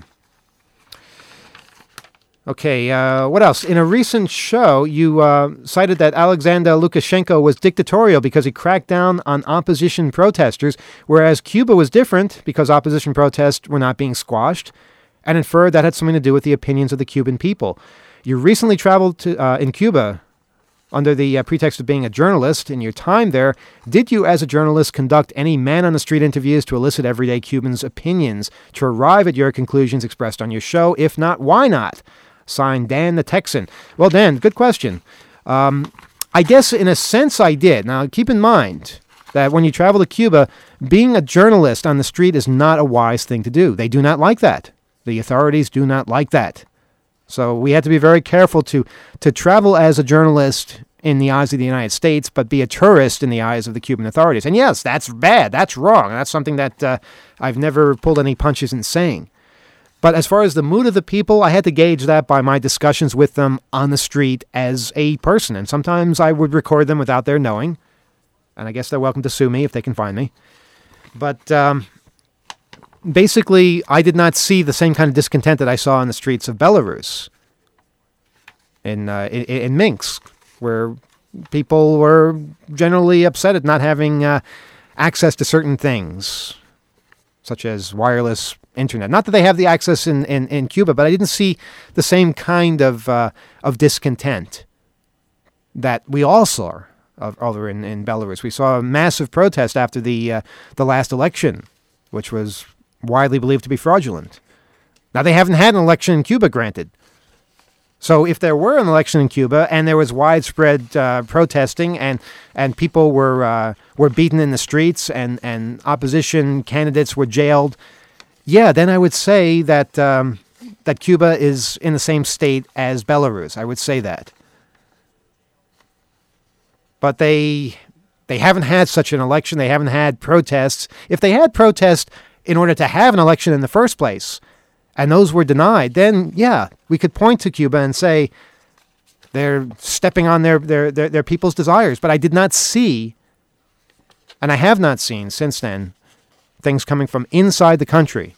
S3: Okay, uh, what else? In a recent show, you uh, cited that Alexander Lukashenko was dictatorial because he cracked down on opposition protesters, whereas Cuba was different because opposition protests were not being squashed, and inferred that had something to do with the opinions of the Cuban people. You recently traveled to uh, in Cuba under the uh, pretext of being a journalist. In your time there, did you as a journalist conduct any man-on-the-street interviews to elicit everyday Cubans' opinions to arrive at your conclusions expressed on your show? If not, why not? Signed, Dan the Texan. Well, Dan, good question. Um, I guess in a sense I did. Now, keep in mind that when you travel to Cuba, being a journalist on the street is not a wise thing to do. They do not like that. The authorities do not like that. So we had to be very careful to to travel as a journalist in the eyes of the United States, but be a tourist in the eyes of the Cuban authorities. And yes, that's bad. That's wrong. That's something that uh, I've never pulled any punches in saying. But as far as the mood of the people, I had to gauge that by my discussions with them on the street as a person. And sometimes I would record them without their knowing. And I guess they're welcome to sue me if they can find me. But um, basically, I did not see the same kind of discontent that I saw in the streets of Belarus, in, uh, in, in Minsk, where people were generally upset at not having uh, access to certain things, such as wireless internet. Not that they have the access in, in, in Cuba, but I didn't see the same kind of uh, of discontent that we all saw of, over in, in Belarus. We saw a massive protest after the uh, the last election, which was widely believed to be fraudulent. Now, they haven't had an election in Cuba, granted. So if there were an election in Cuba and there was widespread uh, protesting and and people were uh, were beaten in the streets and, and opposition candidates were jailed, yeah, then I would say that um, that Cuba is in the same state as Belarus. I would say that. But they they haven't had such an election. They haven't had protests. If they had protests in order to have an election in the first place, and those were denied, then, yeah, we could point to Cuba and say they're stepping on their, their, their, their people's desires. But I did not see, and I have not seen since then, things coming from inside the country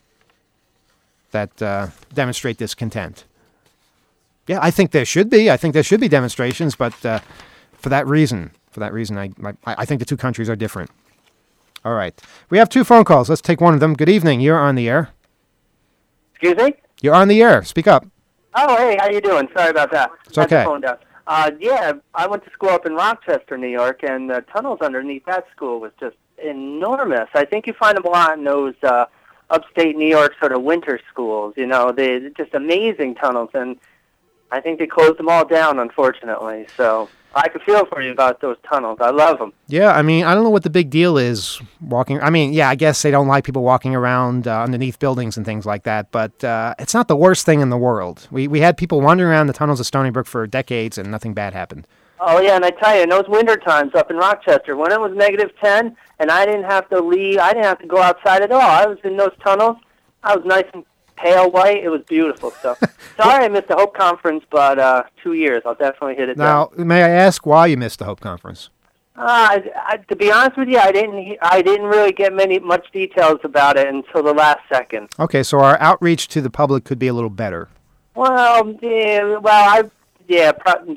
S3: that uh, demonstrate discontent. Yeah, I think there should be. I think there should be demonstrations, but uh, for that reason, for that reason, I, I, I think the two countries are different. All right. We have two phone calls. Let's take one of them. Good evening. You're on the air.
S8: Excuse me?
S3: You're on the air. Speak up.
S8: Oh, hey, how you doing? Sorry about that.
S3: It's okay.
S8: Had the phone down. Uh, yeah, I went to school up in Rochester, New York, and the tunnels underneath that school was just enormous. I think you find them a lot in those uh, upstate New York sort of winter schools. You know, they're just amazing tunnels, and I think they closed them all down, unfortunately. So I could feel for you about those tunnels. I love them.
S3: Yeah, I mean, I don't know what the big deal is walking. I mean, yeah, I guess they don't like people walking around uh, underneath buildings and things like that, but uh, it's not the worst thing in the world. We we had people wandering around the tunnels of Stony Brook for decades, and nothing bad happened.
S8: Oh, yeah, and I tell you, in those winter times up in Rochester, when it was negative ten, and I didn't have to leave, I didn't have to go outside at all. I was in those tunnels. I was nice and pale white. It was beautiful stuff. Sorry I missed the Hope Conference, but uh, two years. I'll definitely hit it
S3: now,
S8: down.
S3: May I ask why you missed the Hope Conference?
S8: Uh, I, I, to be honest with you, I didn't I didn't really get many much details about it until the last second.
S3: Okay, so our outreach to the public could be a little better.
S8: Well, yeah, well, I, yeah, pro- yeah.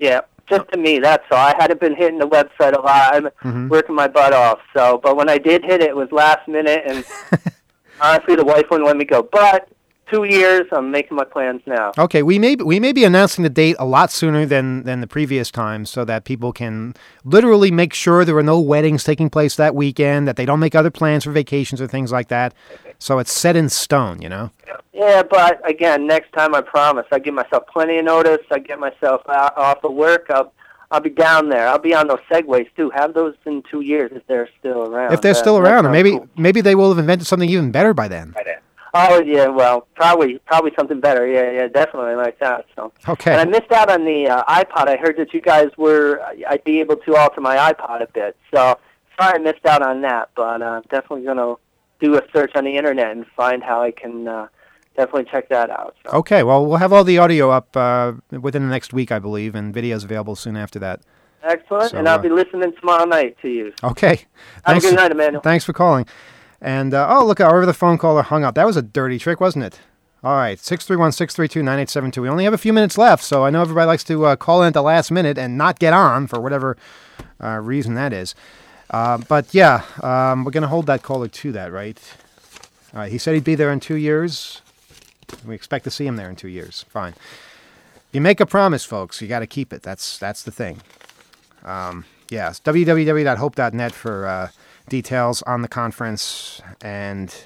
S8: just to me. That's all. I hadn't been hitting the website a lot. I'm
S3: Mhm.
S8: working my butt off. So, but when I did hit it, it was last minute, and honestly, the wife wouldn't let me go. But two years, I'm making my plans now.
S3: Okay, we may we may be announcing the date a lot sooner than than the previous times, so that people can literally make sure there are no weddings taking place that weekend, that they don't make other plans for vacations or things like that. So it's set in stone, you know.
S8: Yeah, but again, next time I promise, I give myself plenty of notice. I get myself out, off of work. I'll I'll be down there. I'll be on those segways too. Have those in two years if they're still around.
S3: If they're
S8: That-
S3: still
S8: that
S3: around, or
S8: sounds
S3: maybe
S8: cool.
S3: maybe they will have invented something even better by then.
S8: Oh yeah, well, probably probably something better. Yeah, yeah, definitely like that. So.
S3: Okay.
S8: And I missed out on the uh, iPod. I heard that you guys were. I'd be able to alter my iPod a bit. So sorry I missed out on that, but uh, definitely gonna do a search on the internet and find how I can uh, definitely check that out. So.
S3: Okay, well, we'll have all the audio up uh, within the next week, I believe, and videos available soon after that.
S8: Excellent,
S3: So,
S8: and I'll
S3: uh,
S8: be listening tomorrow night to you.
S3: Okay.
S8: Have
S3: Thanks-
S8: a good night, Emmanuel.
S3: Thanks for calling. And, uh, oh, look, our other phone caller hung up. That was a dirty trick, wasn't it? All right, six three one, six three two, nine eight seven two. We only have a few minutes left, so I know everybody likes to uh, call in at the last minute and not get on for whatever uh, reason that is. Uh, but, yeah, um, we're going to hold that caller to that, right? All right, he said he'd be there in two years. We expect to see him there in two years. Fine. You make a promise, folks. You got to keep it. That's that's the thing. Um, yeah, it's w w w dot hope dot net for uh, details on the conference and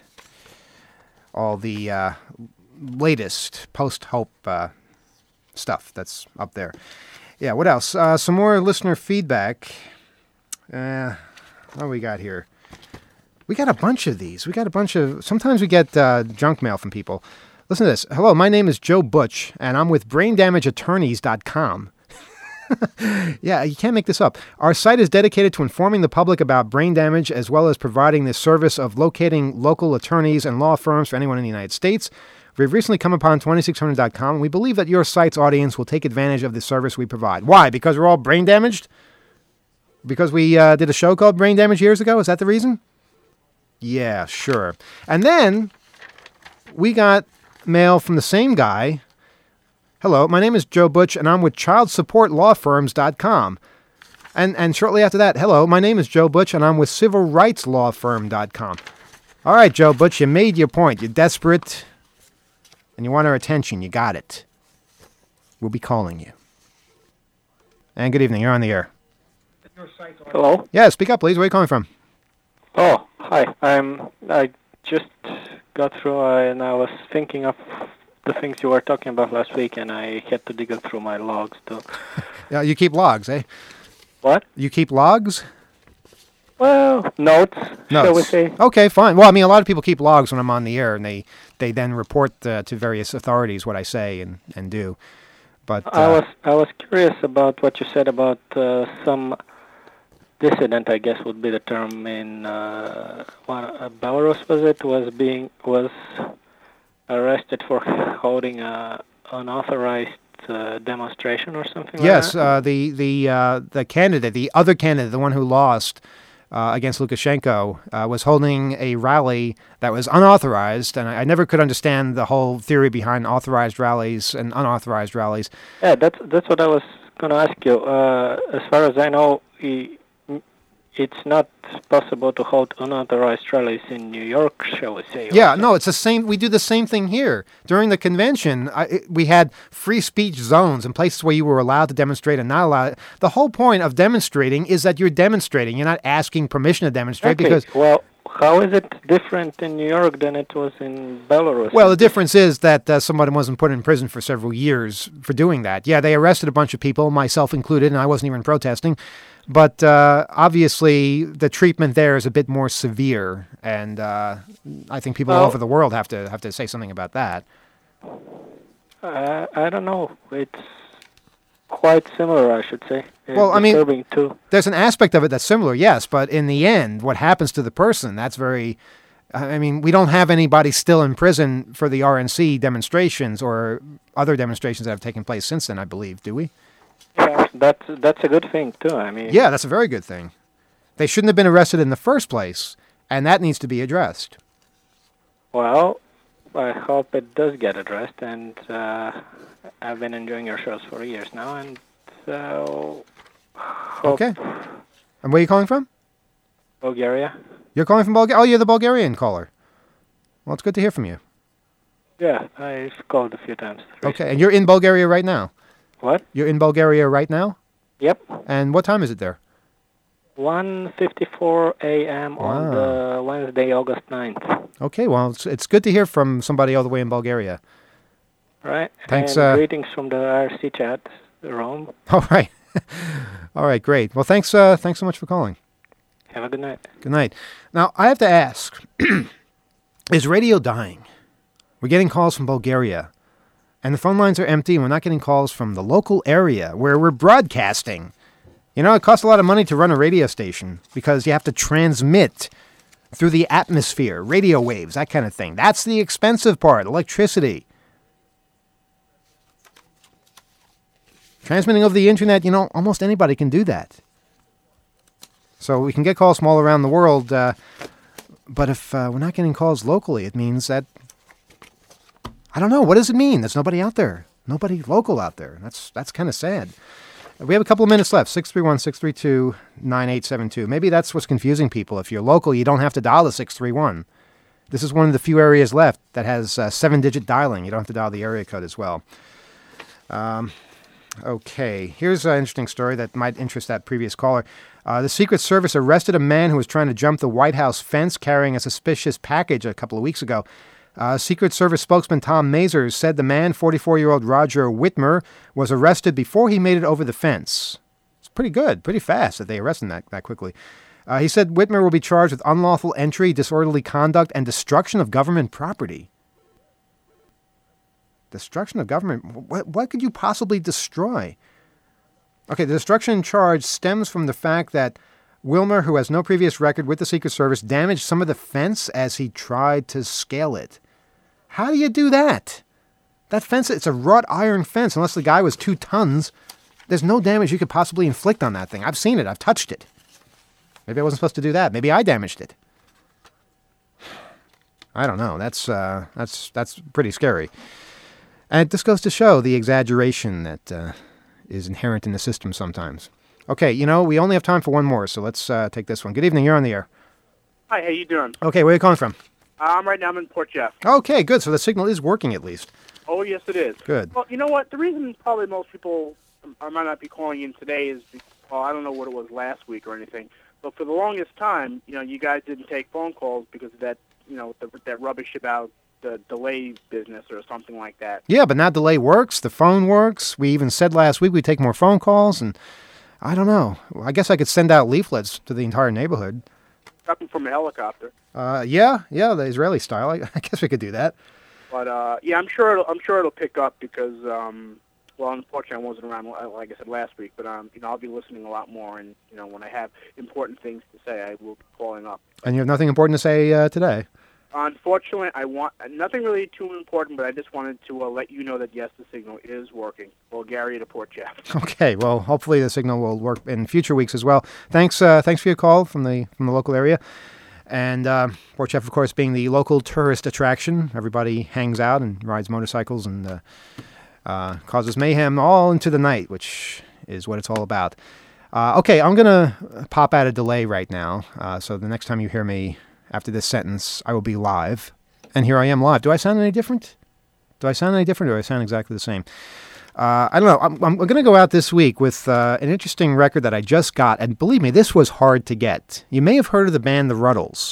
S3: all the uh, latest post-Hope uh, stuff that's up there. Yeah, what else? Uh, some more listener feedback. Uh, what do we got here? We got a bunch of these. We got a bunch of... Sometimes we get uh, junk mail from people. Listen to this. Hello, my name is Joe Butch, and I'm with brain damage attorneys dot com. Yeah, you can't make this up. Our site is dedicated to informing the public about brain damage as well as providing the service of locating local attorneys and law firms for anyone in the United States. We've recently come upon twenty-six hundred dot com. We believe that your site's audience will take advantage of the service we provide. Why? Because we're all brain damaged? Because we uh, did a show called Brain Damage years ago? Is that the reason? Yeah, sure. And then we got mail from the same guy. Hello, my name is Joe Butch, and I'm with child support law firms dot com. And and shortly after that, hello, my name is Joe Butch, and I'm with civil rights law firm dot com. All right, Joe Butch, you made your point. You're desperate, and you want our attention. You got it. We'll be calling you. And good evening. You're on the air.
S9: Hello?
S3: Yeah, speak up, please. Where are you calling from?
S9: Oh, hi. I'm. I just got through uh, and I was thinking of the things you were talking about last week, and I had to dig through my logs to...
S3: Yeah, you keep logs, eh?
S9: What?
S3: You keep logs?
S9: Well, notes, shall we
S3: Notes.
S9: say.
S3: Okay, fine. Well, I mean, a lot of people keep logs when I'm on the air, and they, they then report uh, to various authorities what I say and, and do. But uh,
S9: I was I was curious about what you said about uh, some dissident, I guess would be the term, in uh, what, uh, Belarus, was it, was being was arrested for holding a unauthorized uh, demonstration or something
S3: yes,
S9: like that?
S3: uh, the the uh, the candidate, the other candidate, the one who lost uh, against Lukashenko, uh, was holding a rally that was unauthorized, and I, I never could understand the whole theory behind authorized rallies and unauthorized rallies.
S9: Yeah, that's that's what I was going to ask you. Uh, as far as I know, i- it's not possible to hold unauthorized rallies in New York, shall we say.
S3: Yeah, no, it's the same. We do the same thing here. During the convention, I, it, we had free speech zones and places where you were allowed to demonstrate and not allowed. The whole point of demonstrating is that you're demonstrating. You're not asking permission to demonstrate
S9: Exactly.
S3: because.
S9: Well, how is it different in New York than it was in Belarus?
S3: Well, the difference is that uh, somebody wasn't put in prison for several years for doing that. Yeah, they arrested a bunch of people, myself included, and I wasn't even protesting. But uh, obviously, the treatment there is a bit more severe, and uh, I think people all
S9: Well-
S3: over the world have to have to say something about that.
S9: Uh, I don't know. It's quite similar, I should say. It's
S3: Well, I mean,
S9: disturbing too.
S3: There's an aspect of it that's similar, yes, but in the end, what happens to the person, that's very... I mean, we don't have anybody still in prison for the R N C demonstrations or other demonstrations that have taken place since then, I believe, do we?
S9: Yeah, that's that's a good thing too. I mean,
S3: Yeah, that's a very good thing. They shouldn't have been arrested in the first place, and that needs to be addressed.
S9: Well, I hope it does get addressed, and uh, I've been enjoying your shows for years now, and So, hope
S3: Okay. And where are you calling from?
S9: Bulgaria.
S3: You're calling from Bulgaria? Oh, you're the Bulgarian caller. Well, it's good to hear from you.
S9: Yeah, I've called a few times.
S3: Okay, and you're in Bulgaria right now?
S9: What?
S3: You're in Bulgaria right now?
S9: Yep.
S3: And what time is it there?
S9: one fifty-four a.m. on the Wednesday, August ninth.
S3: Okay, well, it's, it's good to hear from somebody all the way in Bulgaria.
S9: Right.
S3: Thanks.
S9: And
S3: Uh,
S9: greetings from the R C chat, Rome.
S3: all right. All right, great. Well, thanks, uh, thanks so much for calling.
S9: Have a good night.
S3: Good night. Now, I have to ask, is radio dying? We're getting calls from Bulgaria, and the phone lines are empty, and we're not getting calls from the local area where we're broadcasting. You know, it costs a lot of money to run a radio station because you have to transmit through the atmosphere, radio waves, that kind of thing. That's the expensive part, electricity. Transmitting over the internet, you know, almost anybody can do that. So we can get calls from all around the world, uh, but if uh, we're not getting calls locally, it means that, I don't know, what does it mean? There's nobody out there, nobody local out there. That's that's kind of sad. We have a couple of minutes left, six three one, six three two, nine eight seven two. Maybe that's what's confusing people. If you're local, you don't have to dial the six three one. This is one of the few areas left that has uh, seven-digit dialing. You don't have to dial the area code as well. Um, okay, here's an interesting story that might interest that previous caller. Uh, the Secret Service arrested a man who was trying to jump the White House fence carrying a suspicious package a couple of weeks ago. Uh, Secret Service spokesman Tom Mazurs said the man, forty-four-year-old Roger Whitmer, was arrested before he made it over the fence. It's pretty good, pretty fast that they arrested him that, that quickly. Uh, he said Whitmer will be charged with unlawful entry, disorderly conduct, and destruction of government property. Destruction of government? What, what could you possibly destroy? Okay, the destruction charge stems from the fact that Whitmer, who has no previous record with the Secret Service, damaged some of the fence as he tried to scale it. How do you do that? That fence, it's a wrought iron fence. Unless the guy was two tons, there's no damage you could possibly inflict on that thing. I've seen it. I've touched it. Maybe I wasn't supposed to do that. Maybe I damaged it. I don't know. That's uh, that's that's pretty scary. And this goes to show the exaggeration that uh, is inherent in the system sometimes. Okay, you know, we only have time for one more, so let's uh, take this one. Good evening. You're on the air.
S10: Hi, how you doing?
S3: Okay, where are you calling from?
S10: Um, right now I'm in Port Jeff.
S3: Okay, good. So the signal is working at least.
S10: Oh, yes, it is.
S3: Good.
S10: Well, you know what? The reason probably most people I might not be calling in today is, because, well, I don't know what it was last week or anything, but for the longest time, you know, you guys didn't take phone calls because of that, you know, the, that rubbish about the delay business or something like that.
S3: Yeah, but now delay works. The phone works. We even said last week we'd take more phone calls, and I don't know. I guess I could send out leaflets to the entire neighborhood.
S10: Dropping from a helicopter.
S3: Uh, yeah, yeah, the Israeli style. I, I guess we could do that.
S10: But uh, yeah, I'm sure it'll, I'm sure it'll pick up because, um, well, unfortunately, I wasn't around like I said last week. But um, you know, I'll be listening a lot more, and you know, when I have important things to say, I will be calling up.
S3: And you have nothing important to say uh, today?
S10: Unfortunately, I want nothing really too important, but I just wanted to uh, let you know that yes, the signal is working. Bulgaria to Port Jeff.
S3: Okay, well, hopefully the signal will work in future weeks as well. Thanks, uh, thanks for your call from the from the local area. And uh, Port Jeff, of course, being the local tourist attraction, everybody hangs out and rides motorcycles and uh, uh, causes mayhem all into the night, which is what it's all about. Uh, okay, I'm going to pop out a delay right now. Uh, so the next time you hear me after this sentence, I will be live. And here I am live. Do I sound any different? Do I sound any different or do I sound exactly the same? Uh, I don't know. I'm, I'm going to go out this week with uh, an interesting record that I just got. And believe me, this was hard to get. You may have heard of the band The Ruddles.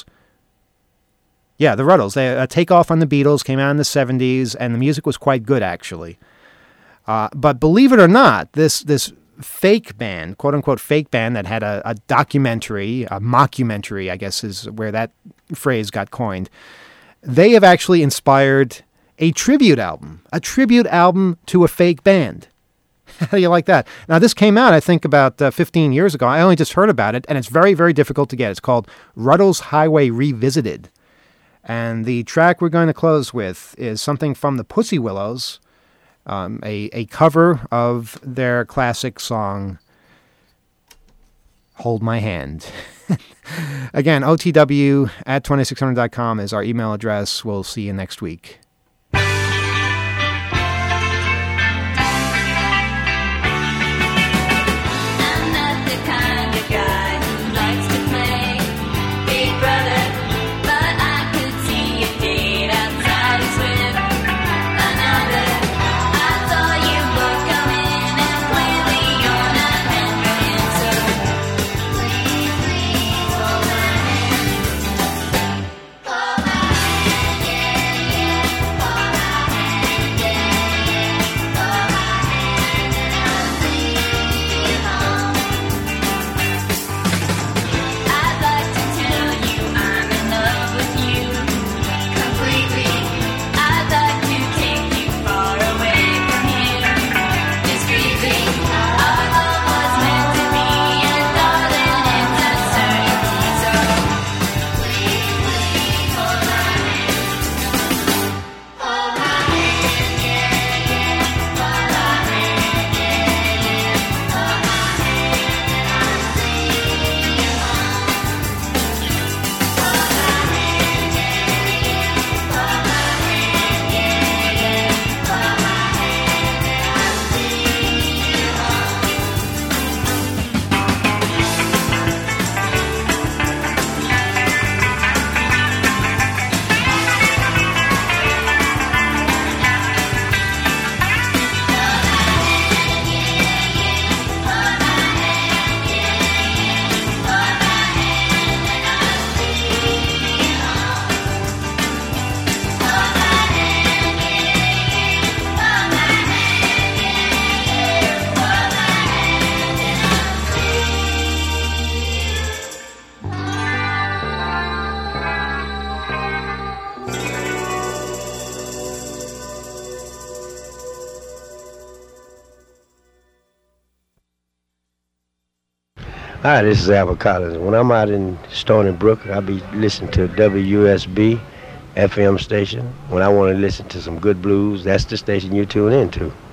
S3: Yeah, The Ruddles. They uh, take off on the Beatles, came out in the seventies, and the music was quite good, actually. Uh, but believe it or not, this this fake band, quote-unquote fake band that had a, a documentary, a mockumentary, I guess is where that phrase got coined, they have actually inspired a tribute album, a tribute album to a fake band. How do you like that? Now, this came out, I think, about uh, fifteen years ago. I only just heard about it, and it's very, very difficult to get. It's called Ruddles Highway Revisited. And the track we're going to close with is something from the Pussy Willows, um, a, a cover of their classic song, Hold My Hand. Again, O T W at twenty-six hundred dot com is our email address. We'll see you next week.
S11: Hi, this is Albert Collins. When I'm out in Stony Brook, I'll be listening to W S B F M station. When I want to listen to some good blues, that's the station you tune into.